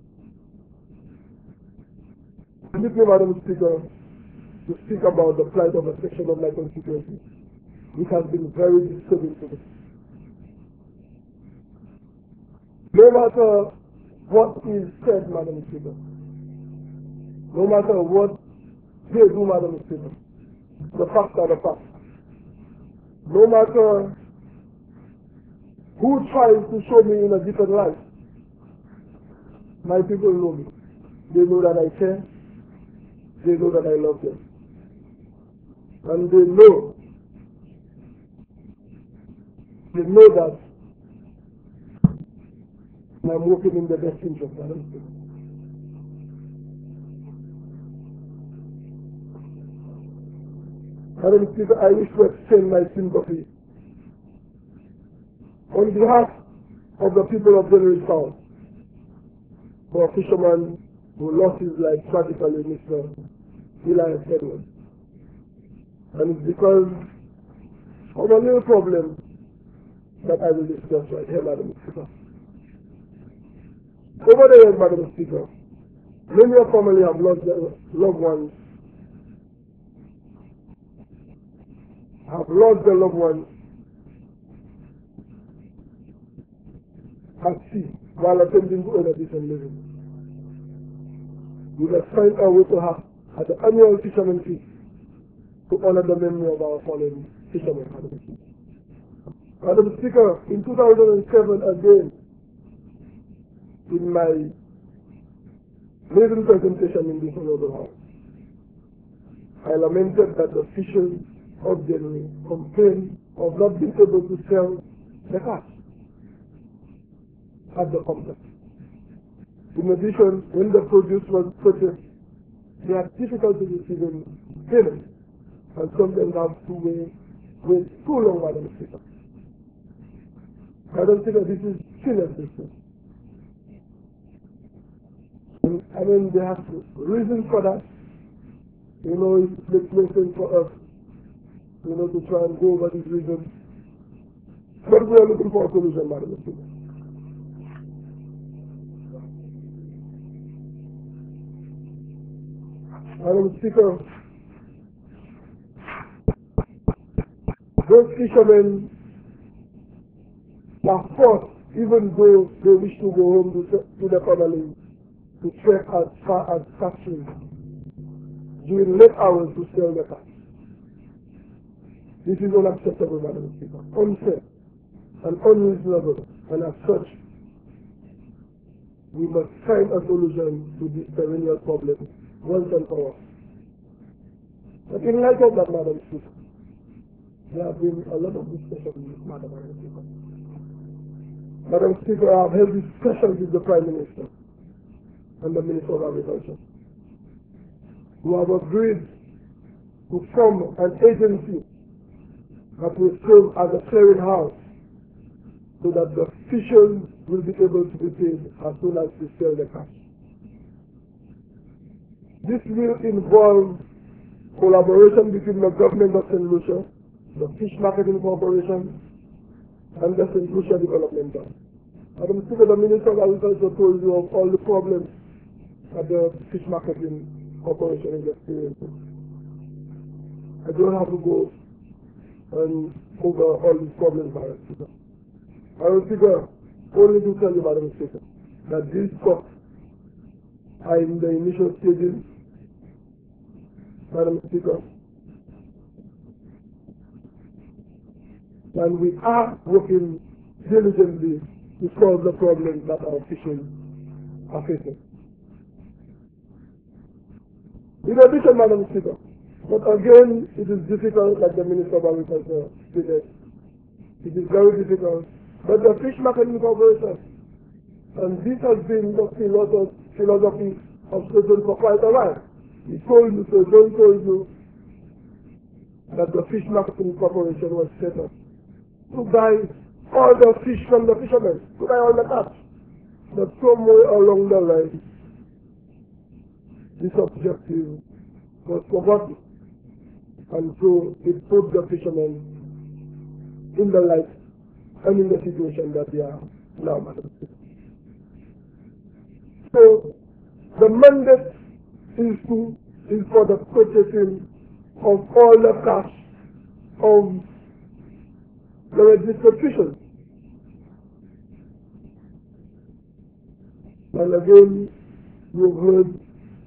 Permit me, Madam Speaker, to speak about the plight of a section of my constituency, which has been very disturbing to me. No matter what is said, Madam Speaker, no matter what they do, Madam Speaker, the facts are the facts. No matter who tries to show me in a different light. My people know me. They know that I care. They know that I love them. And they know that I'm working in the best interest of them. Madam Speaker, I wish to extend my sympathy on behalf of the people of General South for a fisherman who lost his life tragically, Mr. Elias Edwards. And it's because of a little problem that I will discuss right here, Madam Speaker. Over the years, Madam Speaker, many of family have lost their loved ones, at sea while attempting to earn a decent living. We must find a way to have at the annual fisherman feast to honor the memory of our fallen fishermen. Madam Speaker, in 2007 again, in my maiden presentation in this honorable house, I lamented that the fishers of January complained of not being able to sell the catch at the complex. In addition, when the produce was purchased, they had difficulty receiving payment, and sometimes have to wait too long, Madam Speaker. Madam Speaker, this is serious business. I mean, they have reason for that. You know, it makes no sense for us, you know, to try and go over these reasons. But we are looking for a solution, Madam Speaker. Madam Speaker, those fishermen are forced, even though they wish to go home to their family, to trek as far as Catherine during late hours to sell their catch. This is unacceptable, Madam Speaker, unfair and unreasonable, and as such, we must find a solution to this perennial problem once and for all. But in light of that, Madam Speaker, there have been a lot of discussion in this matter, Madam Speaker. Madam Speaker, I have held discussions with the Prime Minister and the Minister of Agriculture, who have agreed to form an agency that will serve as a clearinghouse so that the fishers will be able to be paid as soon as they sell the catch. This will involve collaboration between the government of St. Lucia, the Fish Marketing Corporation, and the St. Lucia Development Bank. Madam Speaker, the Minister of Agriculture told you of all the problems that the Fish Marketing Corporation is experiencing. I don't have to go and over all these problems, Madam Speaker. Madam Speaker, only to tell you, Madam Speaker, that these talks are in the initial stages, Madam Speaker, and we are working diligently to solve the problems that our fishers are facing. In addition, Madam Speaker, but again, it is difficult, like the Minister of Agriculture stated. It is very difficult. But the Fish Marketing Corporation, and this has been the philosophy of Satan for quite a while. He told you, so John told you, that the Fish Marketing Corporation was set up to buy all the fish from the fishermen, to buy all the catch. But somewhere along the line, this objective was forgotten. And so it put the fishermen in the light and in the situation that they are now, Madam Speaker. So the mandate is for the purchasing of all the cash of the registered fishers. And again, you've heard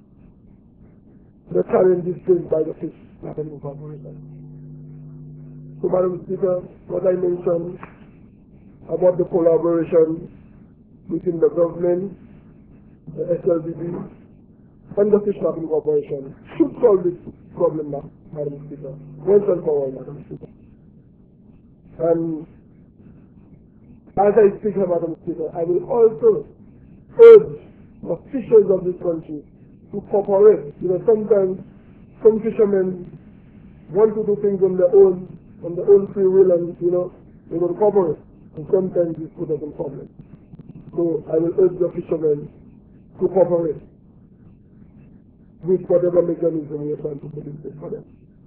the challenges faced by the Fish Marketing Corporation. So, Madam Speaker, what I mentioned about the collaboration between the government, the SLDB, and the Fish Marketing Corporation should solve this problem, Madam Speaker. Once and for all, Madam Speaker. And as I speak here, Madam Speaker, I will also urge officials of this country to cooperate. Sometimes some fishermen want to do things on their own free will, and they don't cooperate. And sometimes this put us in problems. So I will urge the fishermen to cooperate with whatever mechanism we are trying to put in place for them.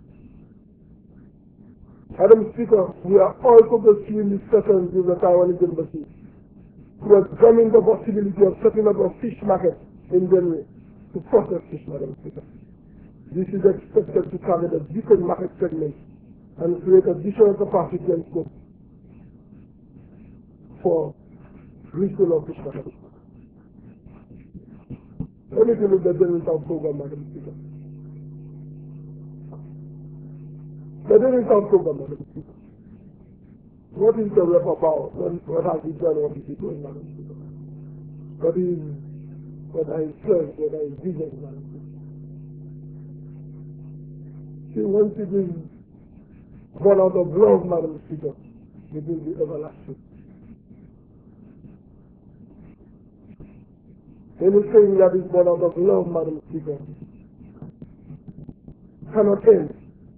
Madam Speaker, we are also pursuing discussions with the Taiwanese embassy to examine the possibility of setting up a fish market in Benue to process fish, Madam Speaker. This is expected to target a different market segment and create additional capacity and scope for resale of fish, Madam Speaker. Let me deal with the Benue South program, Madam Speaker. The Benue South program, Madam Speaker. What is the rep about? What has he done? What is he doing, Madam Speaker? What is plans? What is vision, Madam Speaker? See, once it is born out of love, Madam Speaker, it will be everlasting. Anything that is born out of love, Madam Speaker, cannot end.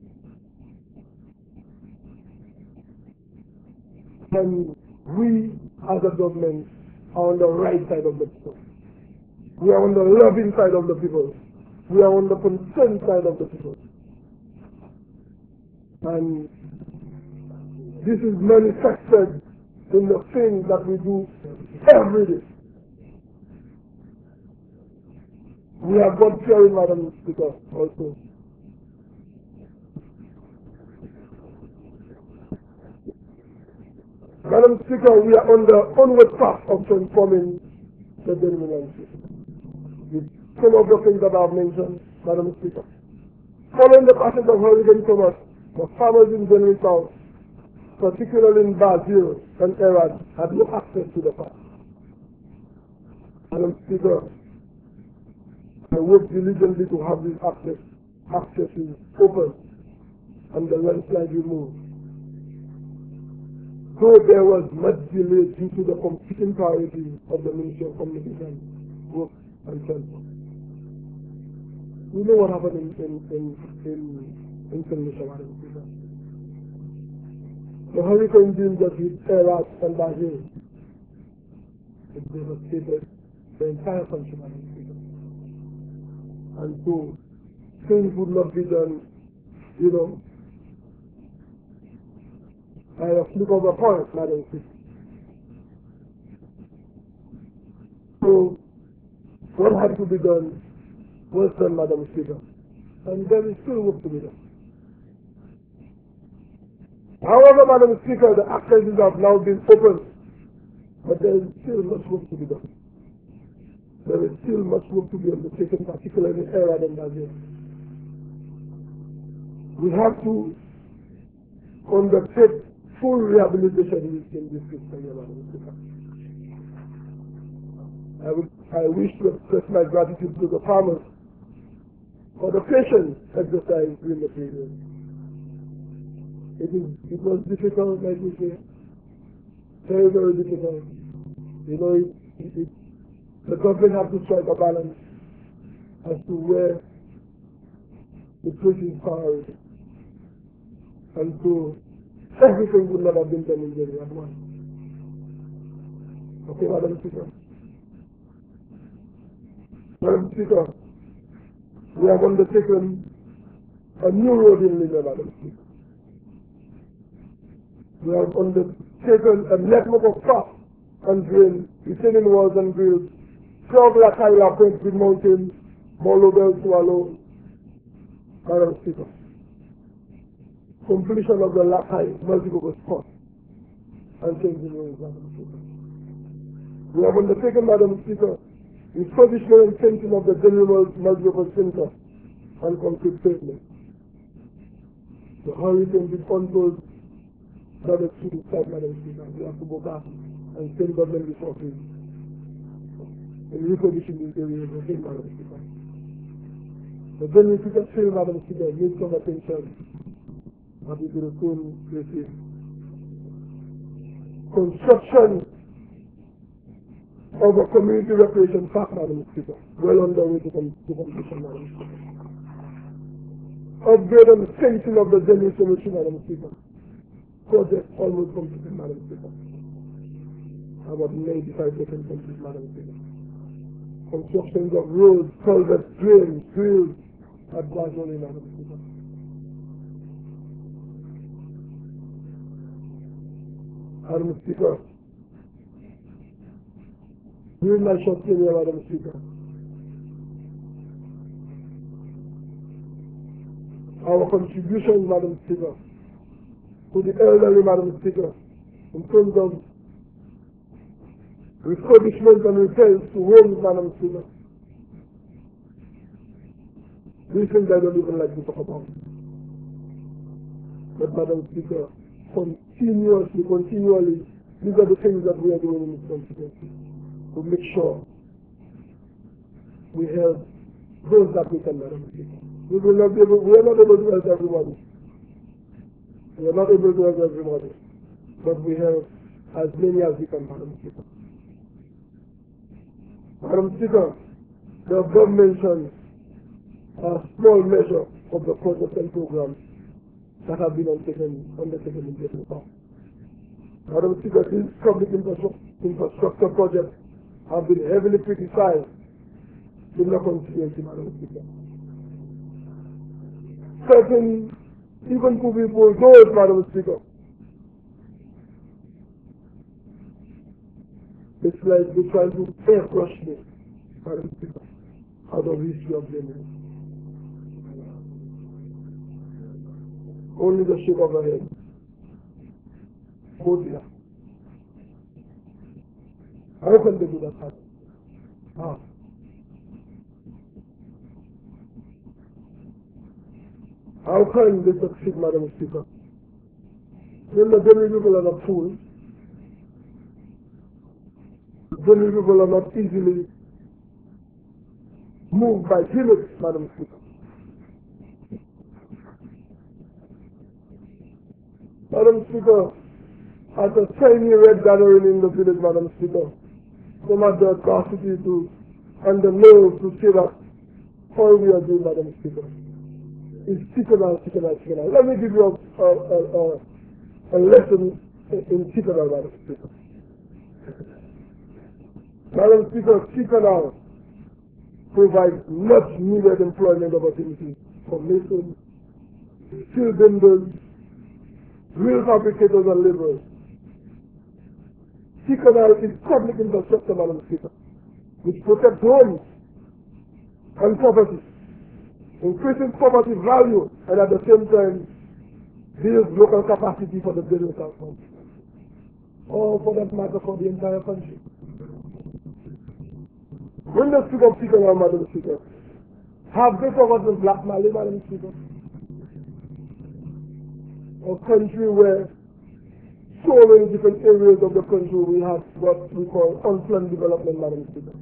And we, as a government, are on the right side of the people. We are on the loving side of the people. We are on the concerned side of the people. And this is manifested in the things that we do every day. We have God fearing, Madam Speaker, also. Madam Speaker, we are on the onward path of transforming the Benue landscape. With some of the things that I have mentioned, Madam Speaker. Following the passage of Hurricane Thomas, the farmers in Benue South, particularly in Brazil and Erad, had no access to the farm. Madam Speaker, I work diligently to have this access is open and the landslide removed. Though there was much delay due to the competing priorities of the Ministry of Communication, Work and Transport. We know what happened in St. Lucia, Madam Speaker. The hurricane didn't just hit Erad and Brazil. It devastated the entire country, Madam Speaker. And so things would not be done, by a flip of a point, Madam Speaker. So what had to be done was done, Madam Speaker. And there is still work to be done. However, Madam Speaker, the accesses have now been opened, but there is still much work to be done. There is still much work to be undertaken, particularly in Erad and Brazil. We have to undertake full rehabilitation in this fiscal year, Madam Speaker. I wish to express my gratitude to the farmers for the patience exercised during the period. It was difficult, like we say, very, very difficult. The government has to strike a balance as to where the place is priority. And so everything would not have been done in January at once. Okay, Madam Speaker. Madam Speaker, we have undertaken a new road in Libya, Madam Speaker. We have undertaken a network of traps and drains, retaining walls and grills, 12 Lakaila points with mountains, Molobel, Swallow, Madam Speaker. Completion of the Lakai multiple spot and changing rooms, Madam Speaker. We have undertaken, Madam Speaker, refurbishment and fencing of the General Multiple Center and concrete pavement. The hurricane did untold That is to start, Madam Speaker. We have to go back and spend government resources in refurbishing these areas again, Madam Speaker. But then if you can feel, Madam Speaker, need some attention, and we will soon receive. Construction of a community recreation park, Madam Speaker, well on the way to completion, Madam Speaker. Upgrade and fencing of the Zenith Cemetery, Madam Speaker. Project almost completed, Madam Speaker. About 95% complete, Madam Speaker. Constructions of roads, culverts, drains, drills, advanced only, Madam Speaker. Madam Speaker, during my short tenure, Madam Speaker, our contributions, Madam Speaker, to the elderly, Madam Speaker, in terms of refurbishment and repairs to homes, Madam Speaker. These things I don't even like to talk about. But, Madam Speaker, continually, these are the things that we are doing in this constituency to make sure we help those that we can, Madam Speaker. We are not able to help everybody. We are not able to help everybody. But we help as many as we can, Madam Speaker. Madam Speaker, the above mentioned a small measure of the projects and programs that have been undertaken in Jason Park. Madam Speaker, these public infrastructure projects have been heavily criticized in the constituency, Madam Speaker. Certain, even to be bulldozed, Madam Speaker. It's like they try to airbrush me, Madam Speaker, out of history of Benin. Only the shake of her head. Oh dear. How can they do that? How? How can they succeed, Madam Speaker? When the Benin people are not fools, the Benin people are not easily moved by gimmicks, Madam Speaker. Madam Speaker, at a tiny red gathering in the village, Madam Speaker, some had the audacity to, and the nerve to say that all we are doing, Madam Speaker, is Tikana. Let me give you a lesson in Tikana, Madam Speaker. Madam Speaker, Tikana provides much needed employment opportunities for masons, steel builders, real fabricators and laborers. Tikana is public infrastructure, Madam Speaker, which protects homes and property, increasing property value, and at the same time builds local capacity for the business outcome, or for that matter for the entire country. When they speak of Tikana, Madam Speaker, have they forgotten Black Mali, Madam Speaker? A country where so many different areas of the country we have what we call unplanned development, Madam Speaker.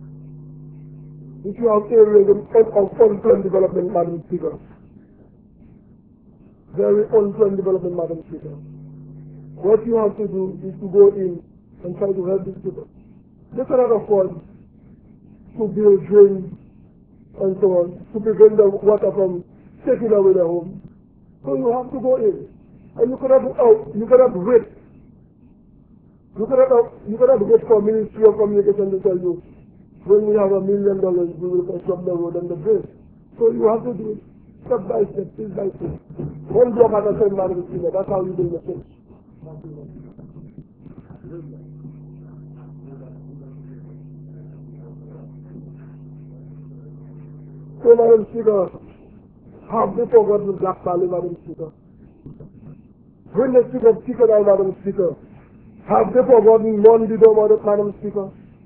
If you have areas of unplanned development, Madam Speaker, very unplanned development, Madam Speaker, what you have to do is to go in and try to help these people. They cannot afford to build drains and so on to prevent the water from taking away their homes. So you have to go in. And you cannot wait. You cannot wait for Ministry of Communication to tell you, when we have $1 million, we will construct the road and the bridge. So you have to do it step by step, piece by piece. One block at a time, Madam Speaker. That's how you build the change. So, Madam Speaker, have they forgotten Black Valley, Madam Speaker? When they speak of Tikana, Madam Speaker, have they forgotten Mondido, Madam Speaker?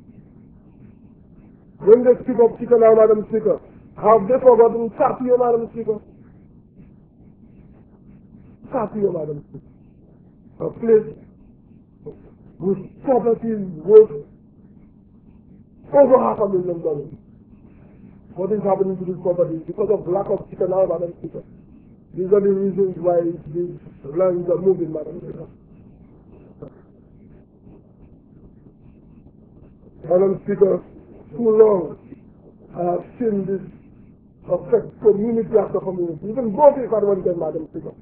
When they speak of Tikana, Madam Speaker, have they forgotten Tapio, Madam Speaker? Tapio, Madam Speaker. a place with properties worth over $500,000. What is happening to these properties? Because of lack of chicken out, Madam Speaker. These are the reasons why these lands are moving, Madam Speaker. Madam Speaker, too long I have seen this affect community after community, even both if I want them, Madam Speaker.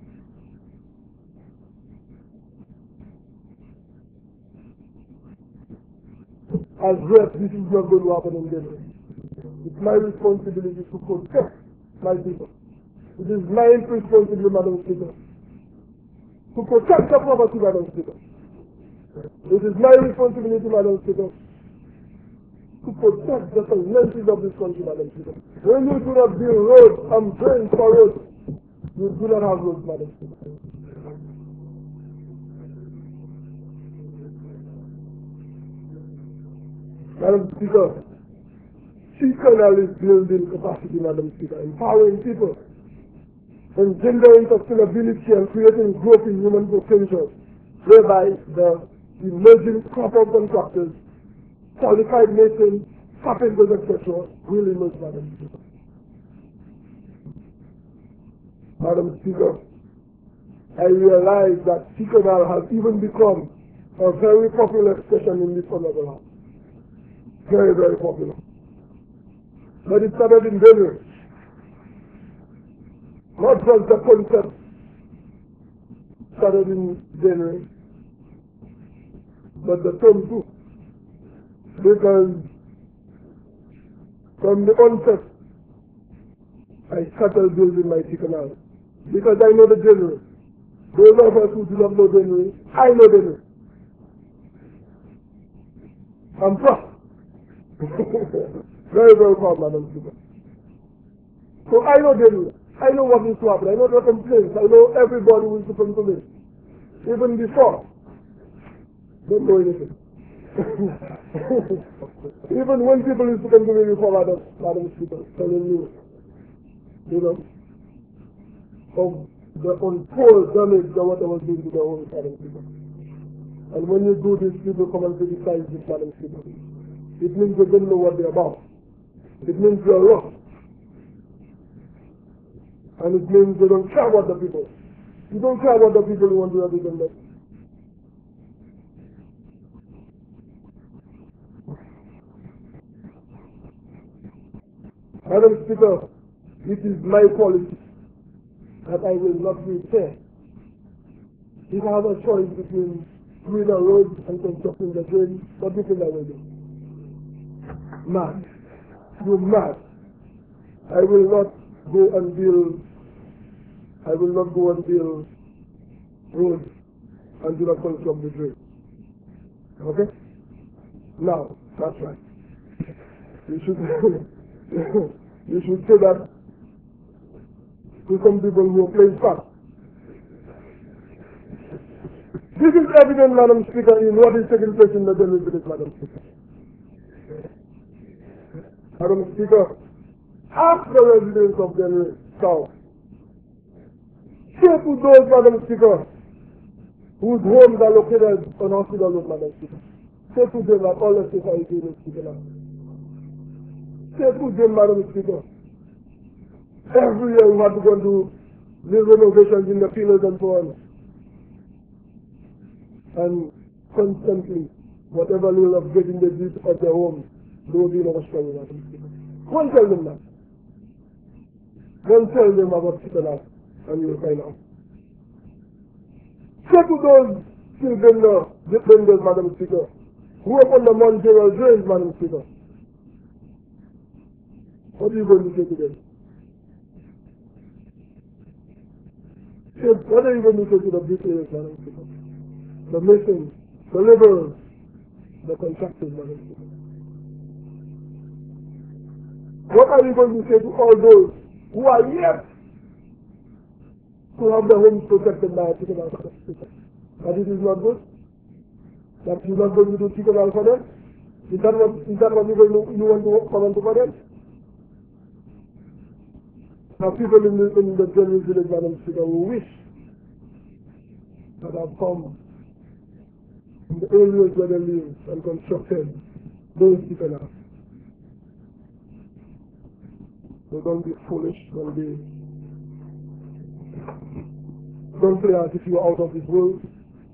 As yet, this is not going to happen in Ghana. It's my responsibility to protect my people. It is my responsibility, Madam Speaker, to protect the property, Madam Speaker. It is my responsibility, Madam Speaker, to protect the finances of this country, Madam Speaker. When you do not build roads and drains for roads, you do not have roads, Madam Speaker. Madam Speaker, Chicanal is building capacity, Madam Speaker, empowering people, engendering sustainability and creating growth in human potential, whereby the emerging crop of contractors, qualified masons, carpenters, etc. will emerge, Madam Speaker. Madam Speaker, I realize that Chicanal has even become a very popular expression in this honorable house. Very, very popular. But it started in January. Not just the concept started in January, but the term too. Because from the onset, I started building my Chicanal. Because I know the January. Those of us who do not know January, I know January. I'm proud. Very, very proud, Madam Speaker. So I know January. I know what needs to happen. I know the complaints. I know everybody will come to me. Even before. Don't know anything. Even when people used to come to me before, Madam Speaker, telling you know, of the untold damage that what I was doing to their own, Madam Speaker. And when you do this, people come and criticize this, Madam Speaker. It means they don't know what they're about. It means they're wrong. And it means they don't care about the people. You don't care about the people who want to have it. Madam Speaker, it is my policy that I will not repair. If I have a choice between doing a road and constructing the drain, what do you think I will do? Mad. You're mad. I will not go and build roads and do not construct the drain. Okay? Now, that's right. You should you should say that to some people who are playing fast. This is evident, Madam Speaker, in what is taking place in the General Village, Madam Speaker. Madam Speaker, ask the residents of General South. Say to those, Madam Speaker, whose homes are located on hospital road, Madam Speaker. Say to them that all the society is speaking. Say to them, Madam Speaker, every year we have to go and do these renovations in the fields and so on. And constantly, whatever little of getting the deed of their homes, they will be in our struggle, Madam Speaker. Go and tell them that. Go and tell them about Chicanal, and you will find out. Say to those children, defenders, Madam Speaker, who are on the Mount Gerald drains, Madam Speaker. What are you going to say to them? What are you going to say to the bricklayers, Madam Speaker? The masons, the laborers, the contractors, Madam Speaker? What are you going to say to all those who are yet to have their homes protected by a Chicanal, Madam Speaker? That it is not good? That you're not going to do Chicanal for them? Is that what you want to comment for them? Now people in the General Village, Madam Speaker, who wish that have come in the areas where they live and constructed don't keep enough. So don't be foolish, don't play as if you're out of this world.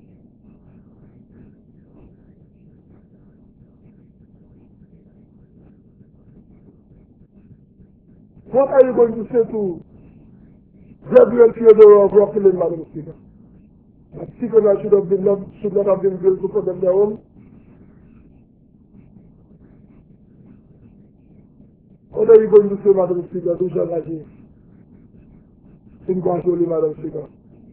What are you going to say to Gabriel Theodore of Rockland, Madam Speaker? That Sikana should not have been built to protect their own? What are you going to say, Madam Speaker, to Shalaji in Guantoli, Madam Speaker?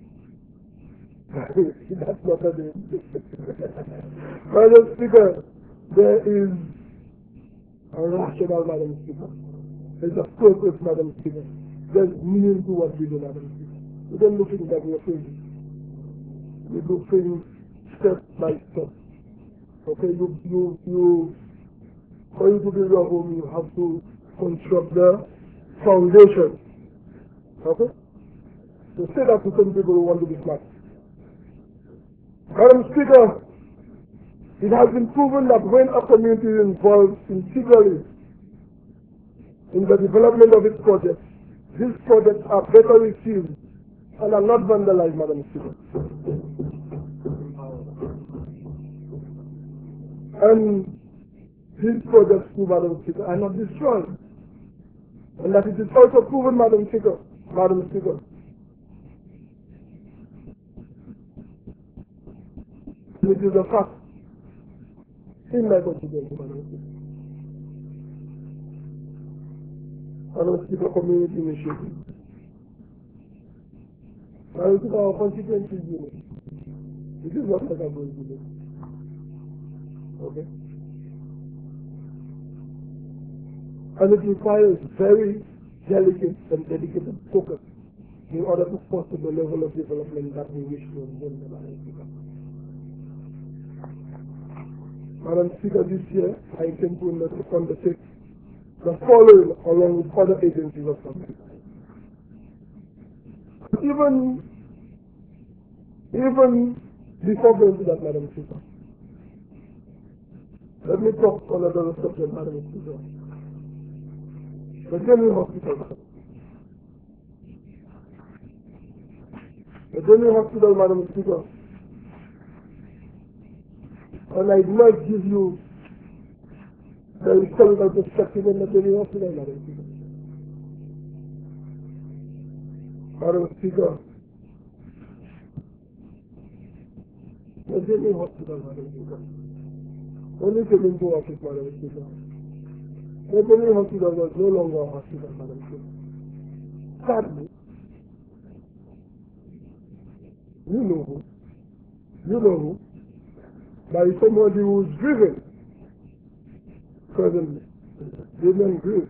That's not a name. Madam Speaker, there is a rational, Madam Speaker. There's a purpose, Madam Speaker. There's meaning to what we do, Madam Speaker. We don't look at that we're crazy. We do things step by step. Okay, for you to build your home, you have to construct the foundation. Okay? So say that to some people who want to be smart. Madam Speaker, it has been proven that when a community is involved integrally in the development of its projects, these projects are better received and are not vandalized, Madam Speaker. And these projects, too, Madam Speaker, are not destroyed. And that it is also proven, Madam Speaker, it is a fact in my constituency, Madam Speaker. Madam Speaker, community initiative. Madam Speaker, our constituency is unique. This is not like I'm going to do. Okay? And it requires very delicate and dedicated focus in order to foster the level of development that we wish to obtain, Madam Speaker. Madam Speaker, this year I intend to undertake the following along with other agencies of government. Even before going to that, Madam Speaker, let me talk on another subject, Madam Speaker. The General Hospital. The General Hospital, Madam Speaker. And I must give you the historical perspective in the General Hospital, Madam Speaker. Madam Speaker, the General Hospital, Madam Speaker. When you came into office, Madam Speaker, the General Hospital was no longer a hospital, Madam Speaker. Sadly, you know who, by somebody who is driven presently, Damian Grieve.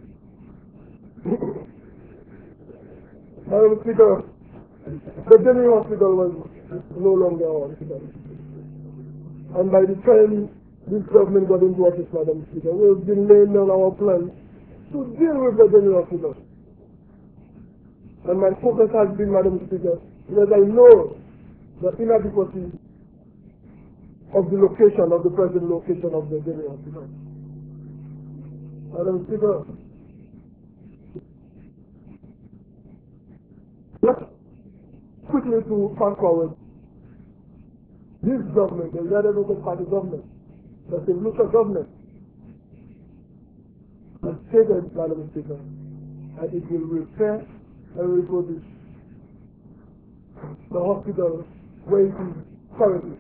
Madam Speaker, the General Hospital was no longer a hospital. And by the time this government got into office, Madam Speaker, we've been laying down our plans to deal with the General Hospital. And my focus has been, Madam Speaker, because I know the inadequacy of the location, of the present location of the General Hospital. Madam Speaker, let's quickly to fast forward. This government, the United Local Party government, the Lucha government, has stated, Madam Speaker, that it will repair and refurbish the hospital where it is currently.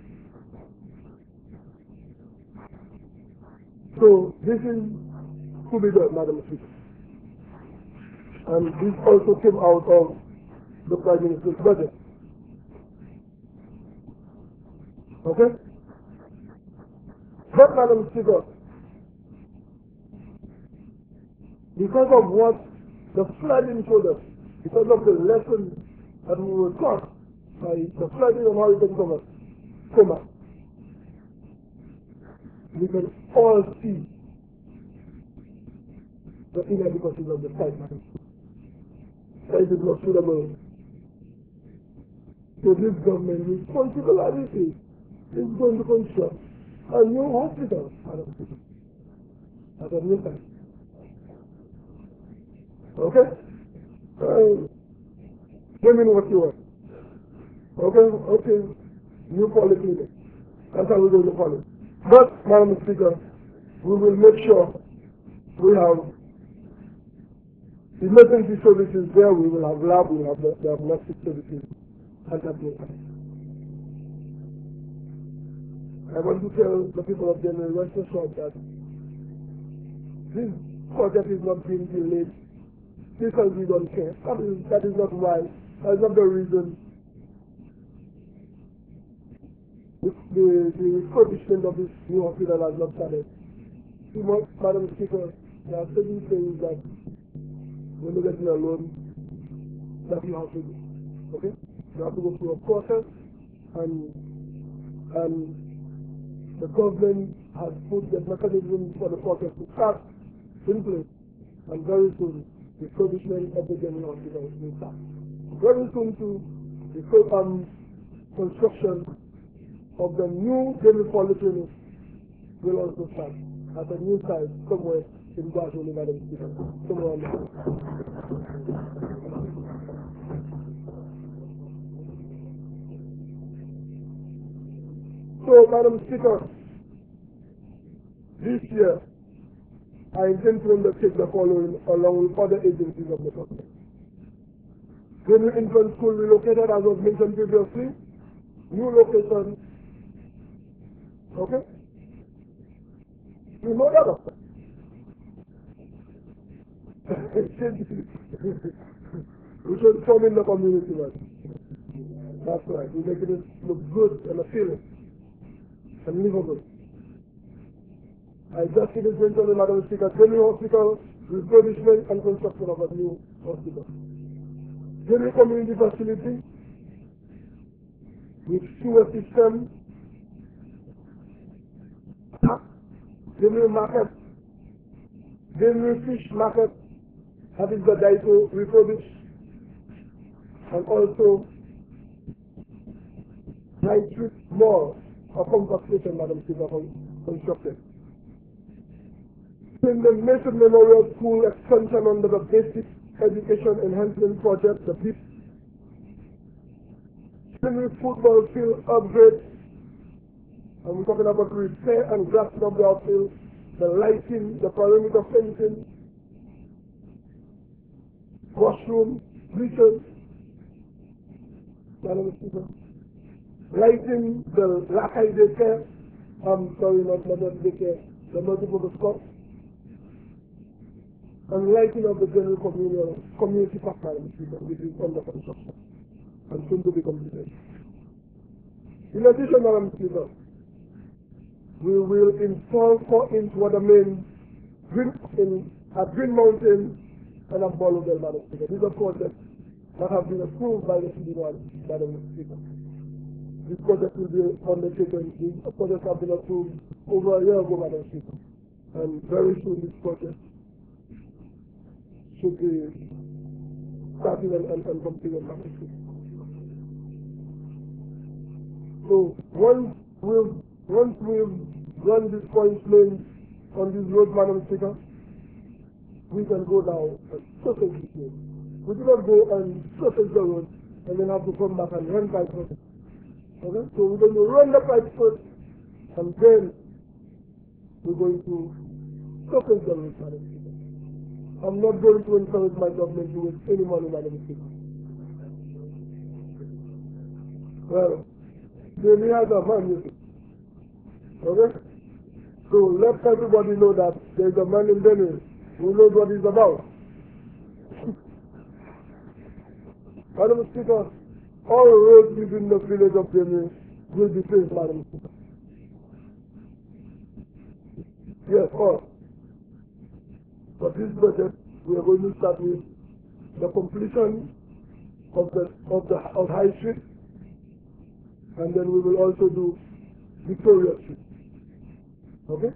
So this is to be done, Madam Speaker. And this also came out of the Prime Minister's budget. Okay? But, Madam Speaker, because of what the flooding showed us, because of the lesson that we were taught by the flooding of Hurricane Coma, we can all see the inadequacies of the site, Madam. Site is not suitable. So this government responsibility is going to construct a new hospital at a new time. Okay? Give me what you want. Okay, new polyclinic. That's how we're going to call it. But, Madam Speaker, we will make sure we have emergency services there, we will have lab, we will have the diagnostic services at that time. I want to tell the people of General West Assured that this project is not being delayed because we don't care. That is not why. That is not the reason the refurbishment of this new hospital has not started. Madam Speaker, there are certain things that when you get a loan that you have to do. Okay? You have to go through a process, and the government has put the mechanism for the process to start in place, and very soon the refurbishment of the general hospital will start. Very soon too, the construction of the new general polyclinic will also start at a new site somewhere in Guatemala, Madam Speaker, somewhere on the So, Madam Speaker, this year, I intend to undertake the following along with other agencies of the government. The new infant school relocated, as was mentioned previously, new location. Okay? You know that, of course. We should come in the community, right? That's right. We make it look good and appealing and livable. I just see this mentioned, Madam Speaker, General Hospital, refurbishment and construction of a new hospital. General community facility with sewer system, general market, general fish market, having the Daito refurbished, and also nitrate mall, a compact station, Madam Speaker, constructed. In the Mason Memorial School expansion under the Basic Education Enhancement Project, the BIP, Henry football field upgrade, and we're talking about repair and grassing of the outfield, the lighting, the perimeter fencing, washroom, bleachers, Madam Speaker, lighting the Lakai daycare, not daycare, the multiple spots, and lighting of the general community park, Madam Speaker, which is under construction and soon to be completed. In addition, Madam Speaker, we will install 4-inch water mains at Green Mountain and at Bolubel, Madam Speaker. These are projects that have been approved by the CD1, Madam Speaker. This project will be undertaken. These projects have been approved over a year ago, Madam Speaker. And very soon this project should be starting and completed, Madam Speaker. So once we've run these points lanes on this road, Madam Speaker, we can go down and surface this road. We do not go and surface the road and then have to come back and run pipe first. Okay? So we're going to run the pipe first and then we're going to surface the road, Madam Speaker. I'm not going to encourage my government to waste any money, Madam Speaker. Well, they may have a man, you see. Okay? So let everybody know that there is a man in Benue who knows what he's about. Madam Speaker, all roads within the village of Benue will be paved, Madam Speaker. Yes, all. But this budget, we are going to start with the completion of High Street, and then we will also do Victoria Street. Okay?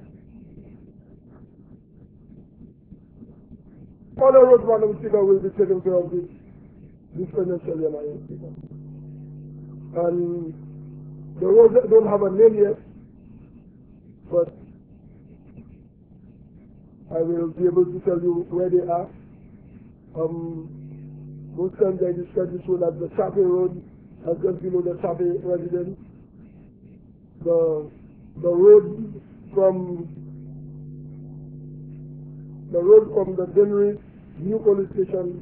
Other roads, Madam Speaker, will be taken care of this financial year, Madam Speaker. And The roads don't have a name yet, but I will be able to tell you where they are. Most times I describe this road as the Chape Road, as just below the Chape residence. The road from the Dennery new police station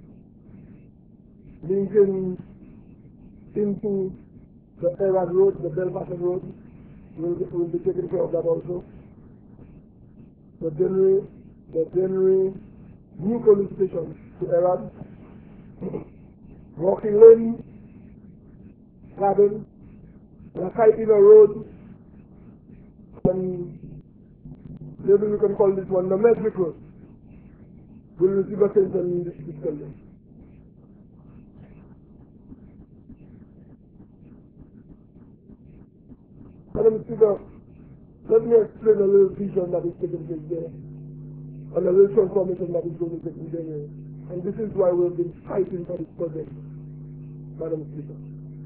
linking into the Erad Road, the Belfast Road, will be taking care of that also. The Dennery new police station to Erad, Walking Lane, Garden, Lakai Inner Road, and maybe we can call this one the Meswick Road. Will receive attention in this fiscal year. Madam Speaker, let me explain a little vision that is taking place there, and a little transformation that is going to take place there. And this is why we've been fighting for this project, Madam Speaker.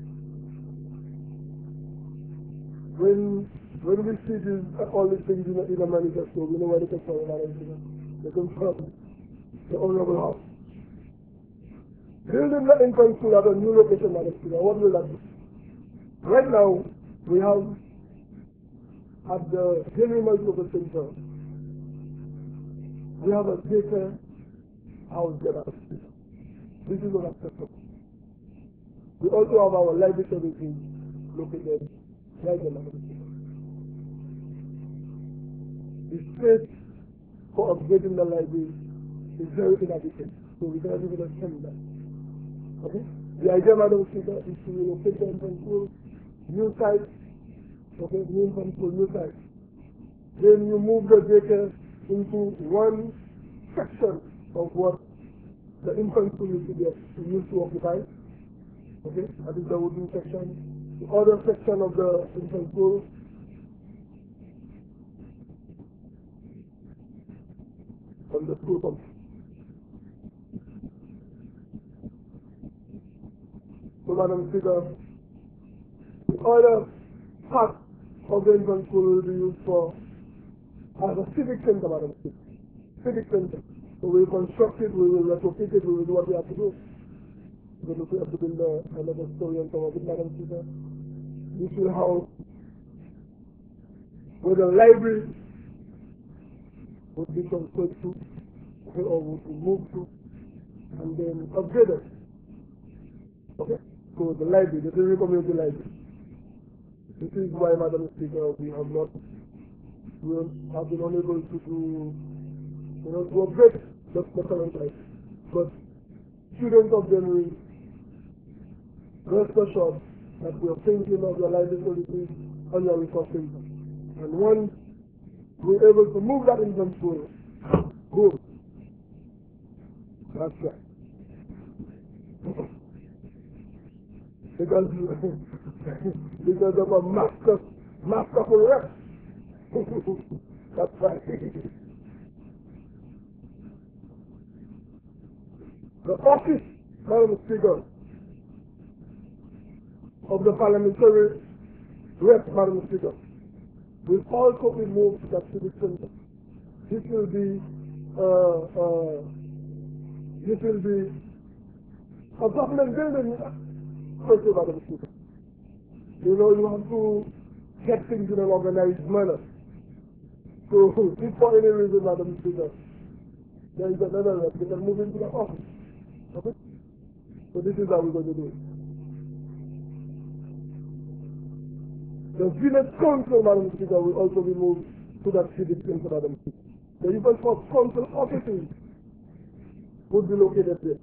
When we see all these things in a manifesto, we know where they come from, Madam Speaker. They come from the Honorable House. Building the infant school at a new location, Madam Speaker, what will that do? Right now, we have at the Henry Multiple Center, we have a daycare house there. This is unacceptable. We also have our library services located right there, Madam Speaker. The space for upgrading the library is very inadequate, so we cannot even attempt that. Okay? The idea, Madam Speaker, is to relocate the infant school, new site, okay, new infant school, new site. Then you move the daycare into one section of what the infant school used to occupy. Okay, that is the wooden section. The other section of the infant school from the school complex. So, Madam Speaker, the other part of the infant school will be used for as a civic center, Madam Speaker. Civic center. So we will construct it, we will retrofit it, we will do what we have to do. Because we have to build another story on top of it, Madam Speaker. This will house where the library would be transferred to, okay, or would be moved to, and then upgraded. Okay? So the library, the Dennery Community Library. This is why, Madam Speaker, we have been unable to do, to upgrade the current library. But students of Dennery, rest assured that we are thinking of your library services and your resource center. And once we're able to move that infant school, good. That's right. Because of a masterful rep. That's right. The office, Madam Speaker, of the parliamentary rep, Madam Speaker, will also be moved to that civic center. This will be a government building, first of all, Madam Speaker. You have to get things in an organized manner. So, if for any reason, Madam Speaker, there is another rep, they can move into the office. Okay? So this is how we're going to do it. The village council, Madam Speaker, will also be moved to that civic center, Madam Speaker. The even for council offices would be located there.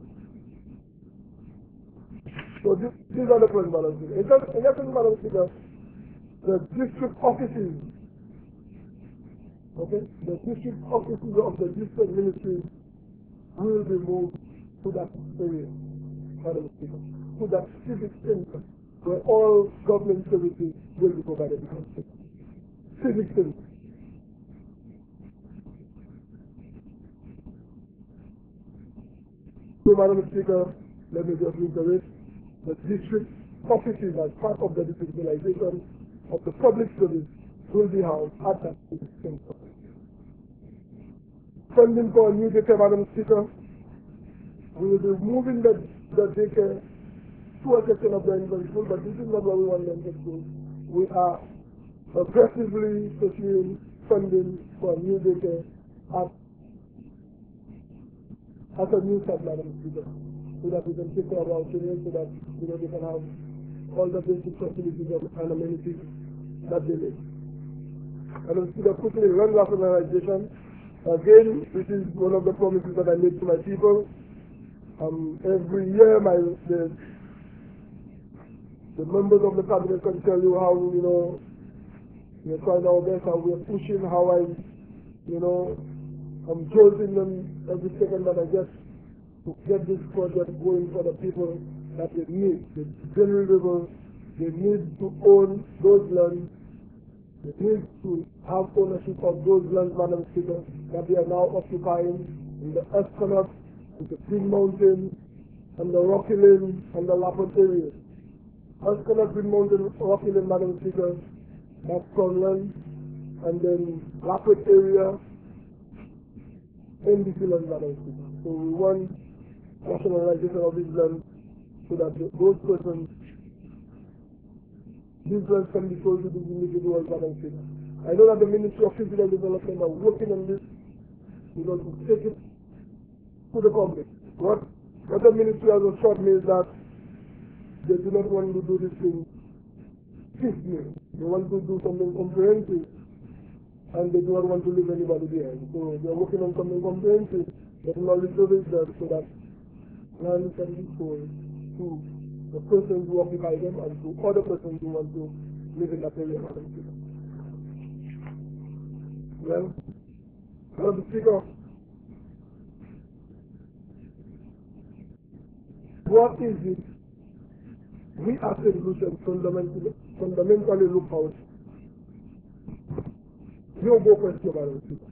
So these are the plans, Madam Speaker. In essence, Madam Speaker, the district offices, okay, the district offices of the district ministries will be moved to that area, Madam Speaker, to that civic center where all government services will be provided. Civic center. So, Madam Speaker, let me just reiterate, the district offices as part of the decentralization of the public service will be housed at that center. Funding for a new daycare, Madam Speaker. We will be moving the daycare to a section of the elementary school, but this is not what we want them to do. We are aggressively pursuing funding for a new daycare as a new site, Madam Speaker, so that we can take care of our children, so that they can have all the basic facilities and amenities that they need. Madam Speaker, quickly, land rationalization. Again, this is one of the promises that I made to my people. Every year, the members of the cabinet can tell you how, we're trying our best, how we're pushing, how I'm jolting them every second that I get to get this project going for the people that they need. The January River, they need to own those lands. They need to have ownership of those lands, Madam Speaker, that they are now occupying in the Esplanade, in the Green Mountain, and the Rocky Lane, and the Lapland areas. Esplanade, Green Mountain, Rocky Lane, Madam Speaker, that's Conland, and then Lapland area, NDC land, Madam Speaker. So we want nationalization of these lands so that those persons, these lands can be sold to these individuals, Madam Speaker. I know that the Ministry of Physical Development are working on this, to take it to the public. What the ministry has assured me is that they do not want to do this thing piecemeal. They want to do something comprehensive, and they do not want to leave anybody behind. So they are working on something comprehensive, getting all the service done so that land can be sold to the persons who occupy them and to other persons who want to live in that area. Well, Madam Speaker, what is it we as a solution fundamentally look out? No more question, Madam Speaker.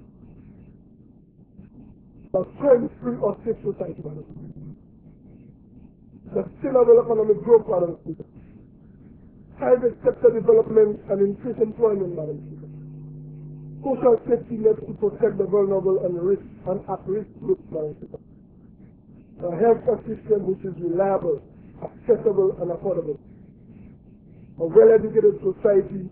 The crime-free or safe society, Madam Speaker. The sustainable economic growth, Madam Speaker. Private sector development and increased employment, Madam Speaker. Social safety nets to protect the vulnerable and at-risk groups, Madam Speaker. A healthcare system which is reliable, accessible, and affordable. A well-educated society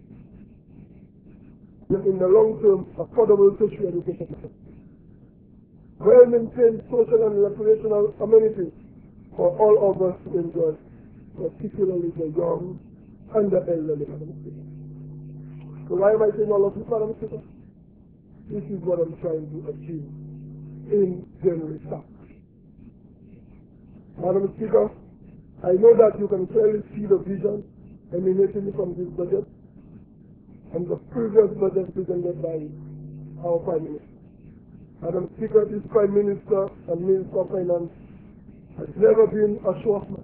in the long term, affordable social education system. Well-maintained social and recreational amenities for all of us to enjoy, particularly the young and the elderly, Madam Speaker. So why am I saying all of this, Madam Speaker? This is what I'm trying to achieve in January start. Madam Speaker, I know that you can clearly see the vision emanating from this budget and the previous budget presented by our Prime Minister. Madam Speaker, this Prime Minister and Minister of Finance has never been a show-off.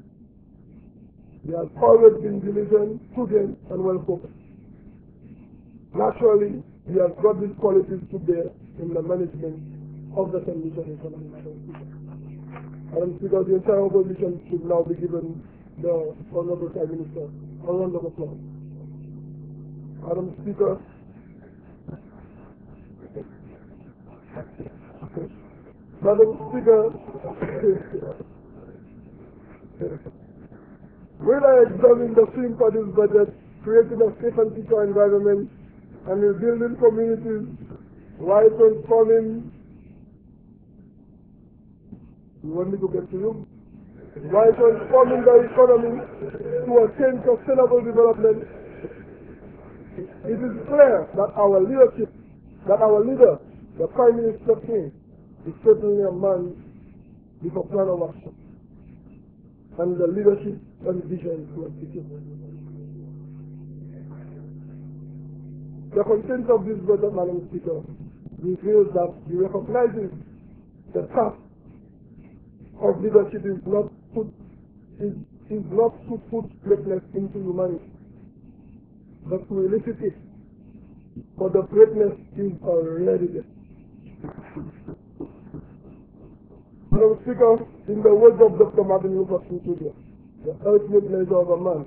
He has always been diligent, prudent, and well-focused. Naturally, he has brought these qualities to bear in the management of the transition economy, Madam Speaker. Madam Speaker, the entire opposition should now be given the Honorable Prime Minister a round of applause. Madam Speaker, when I examine the theme for this budget, creating a safe and secure environment and rebuilding communities while transforming, you want me to get to you? While transforming the economy to a sustainable development, it is clear that our leader, the Prime Minister King, is certainly a man with a plan of action and the leadership and vision to execute. The content of this budget, Madam Speaker, reveals that he recognizes the task of leadership is not to put greatness into humanity, but to elicit it. For the greatness is already there. Madam Speaker, in the words of Dr. Martin Luther King Jr., the ultimate measure of a man,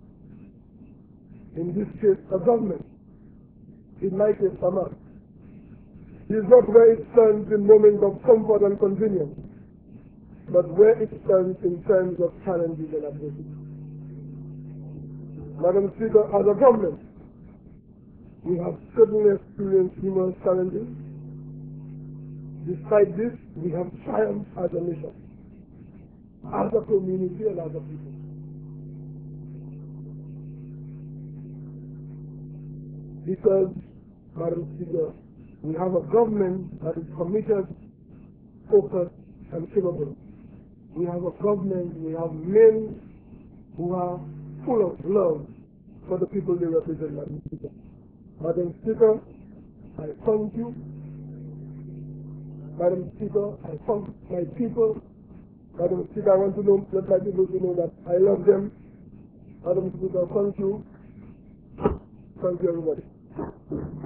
in this case a government, in my case a man, is not where it stands in moments of comfort and convenience, but where it stands in terms of challenges and adversity. Madam Speaker, as a government, we have certainly experienced numerous challenges. Despite this, we have triumphed as a nation, as a community, and as a people. Because, Madam Speaker, we have a government that is committed, focused, and capable. We have a government, we have men who are full of love for the people they represent, Madam Speaker. Madam Speaker, I thank you. Madam Speaker, I thank my people. Madam Speaker, I want to let my people to know that I love them. Madam Speaker, thank you. Thank you, everybody.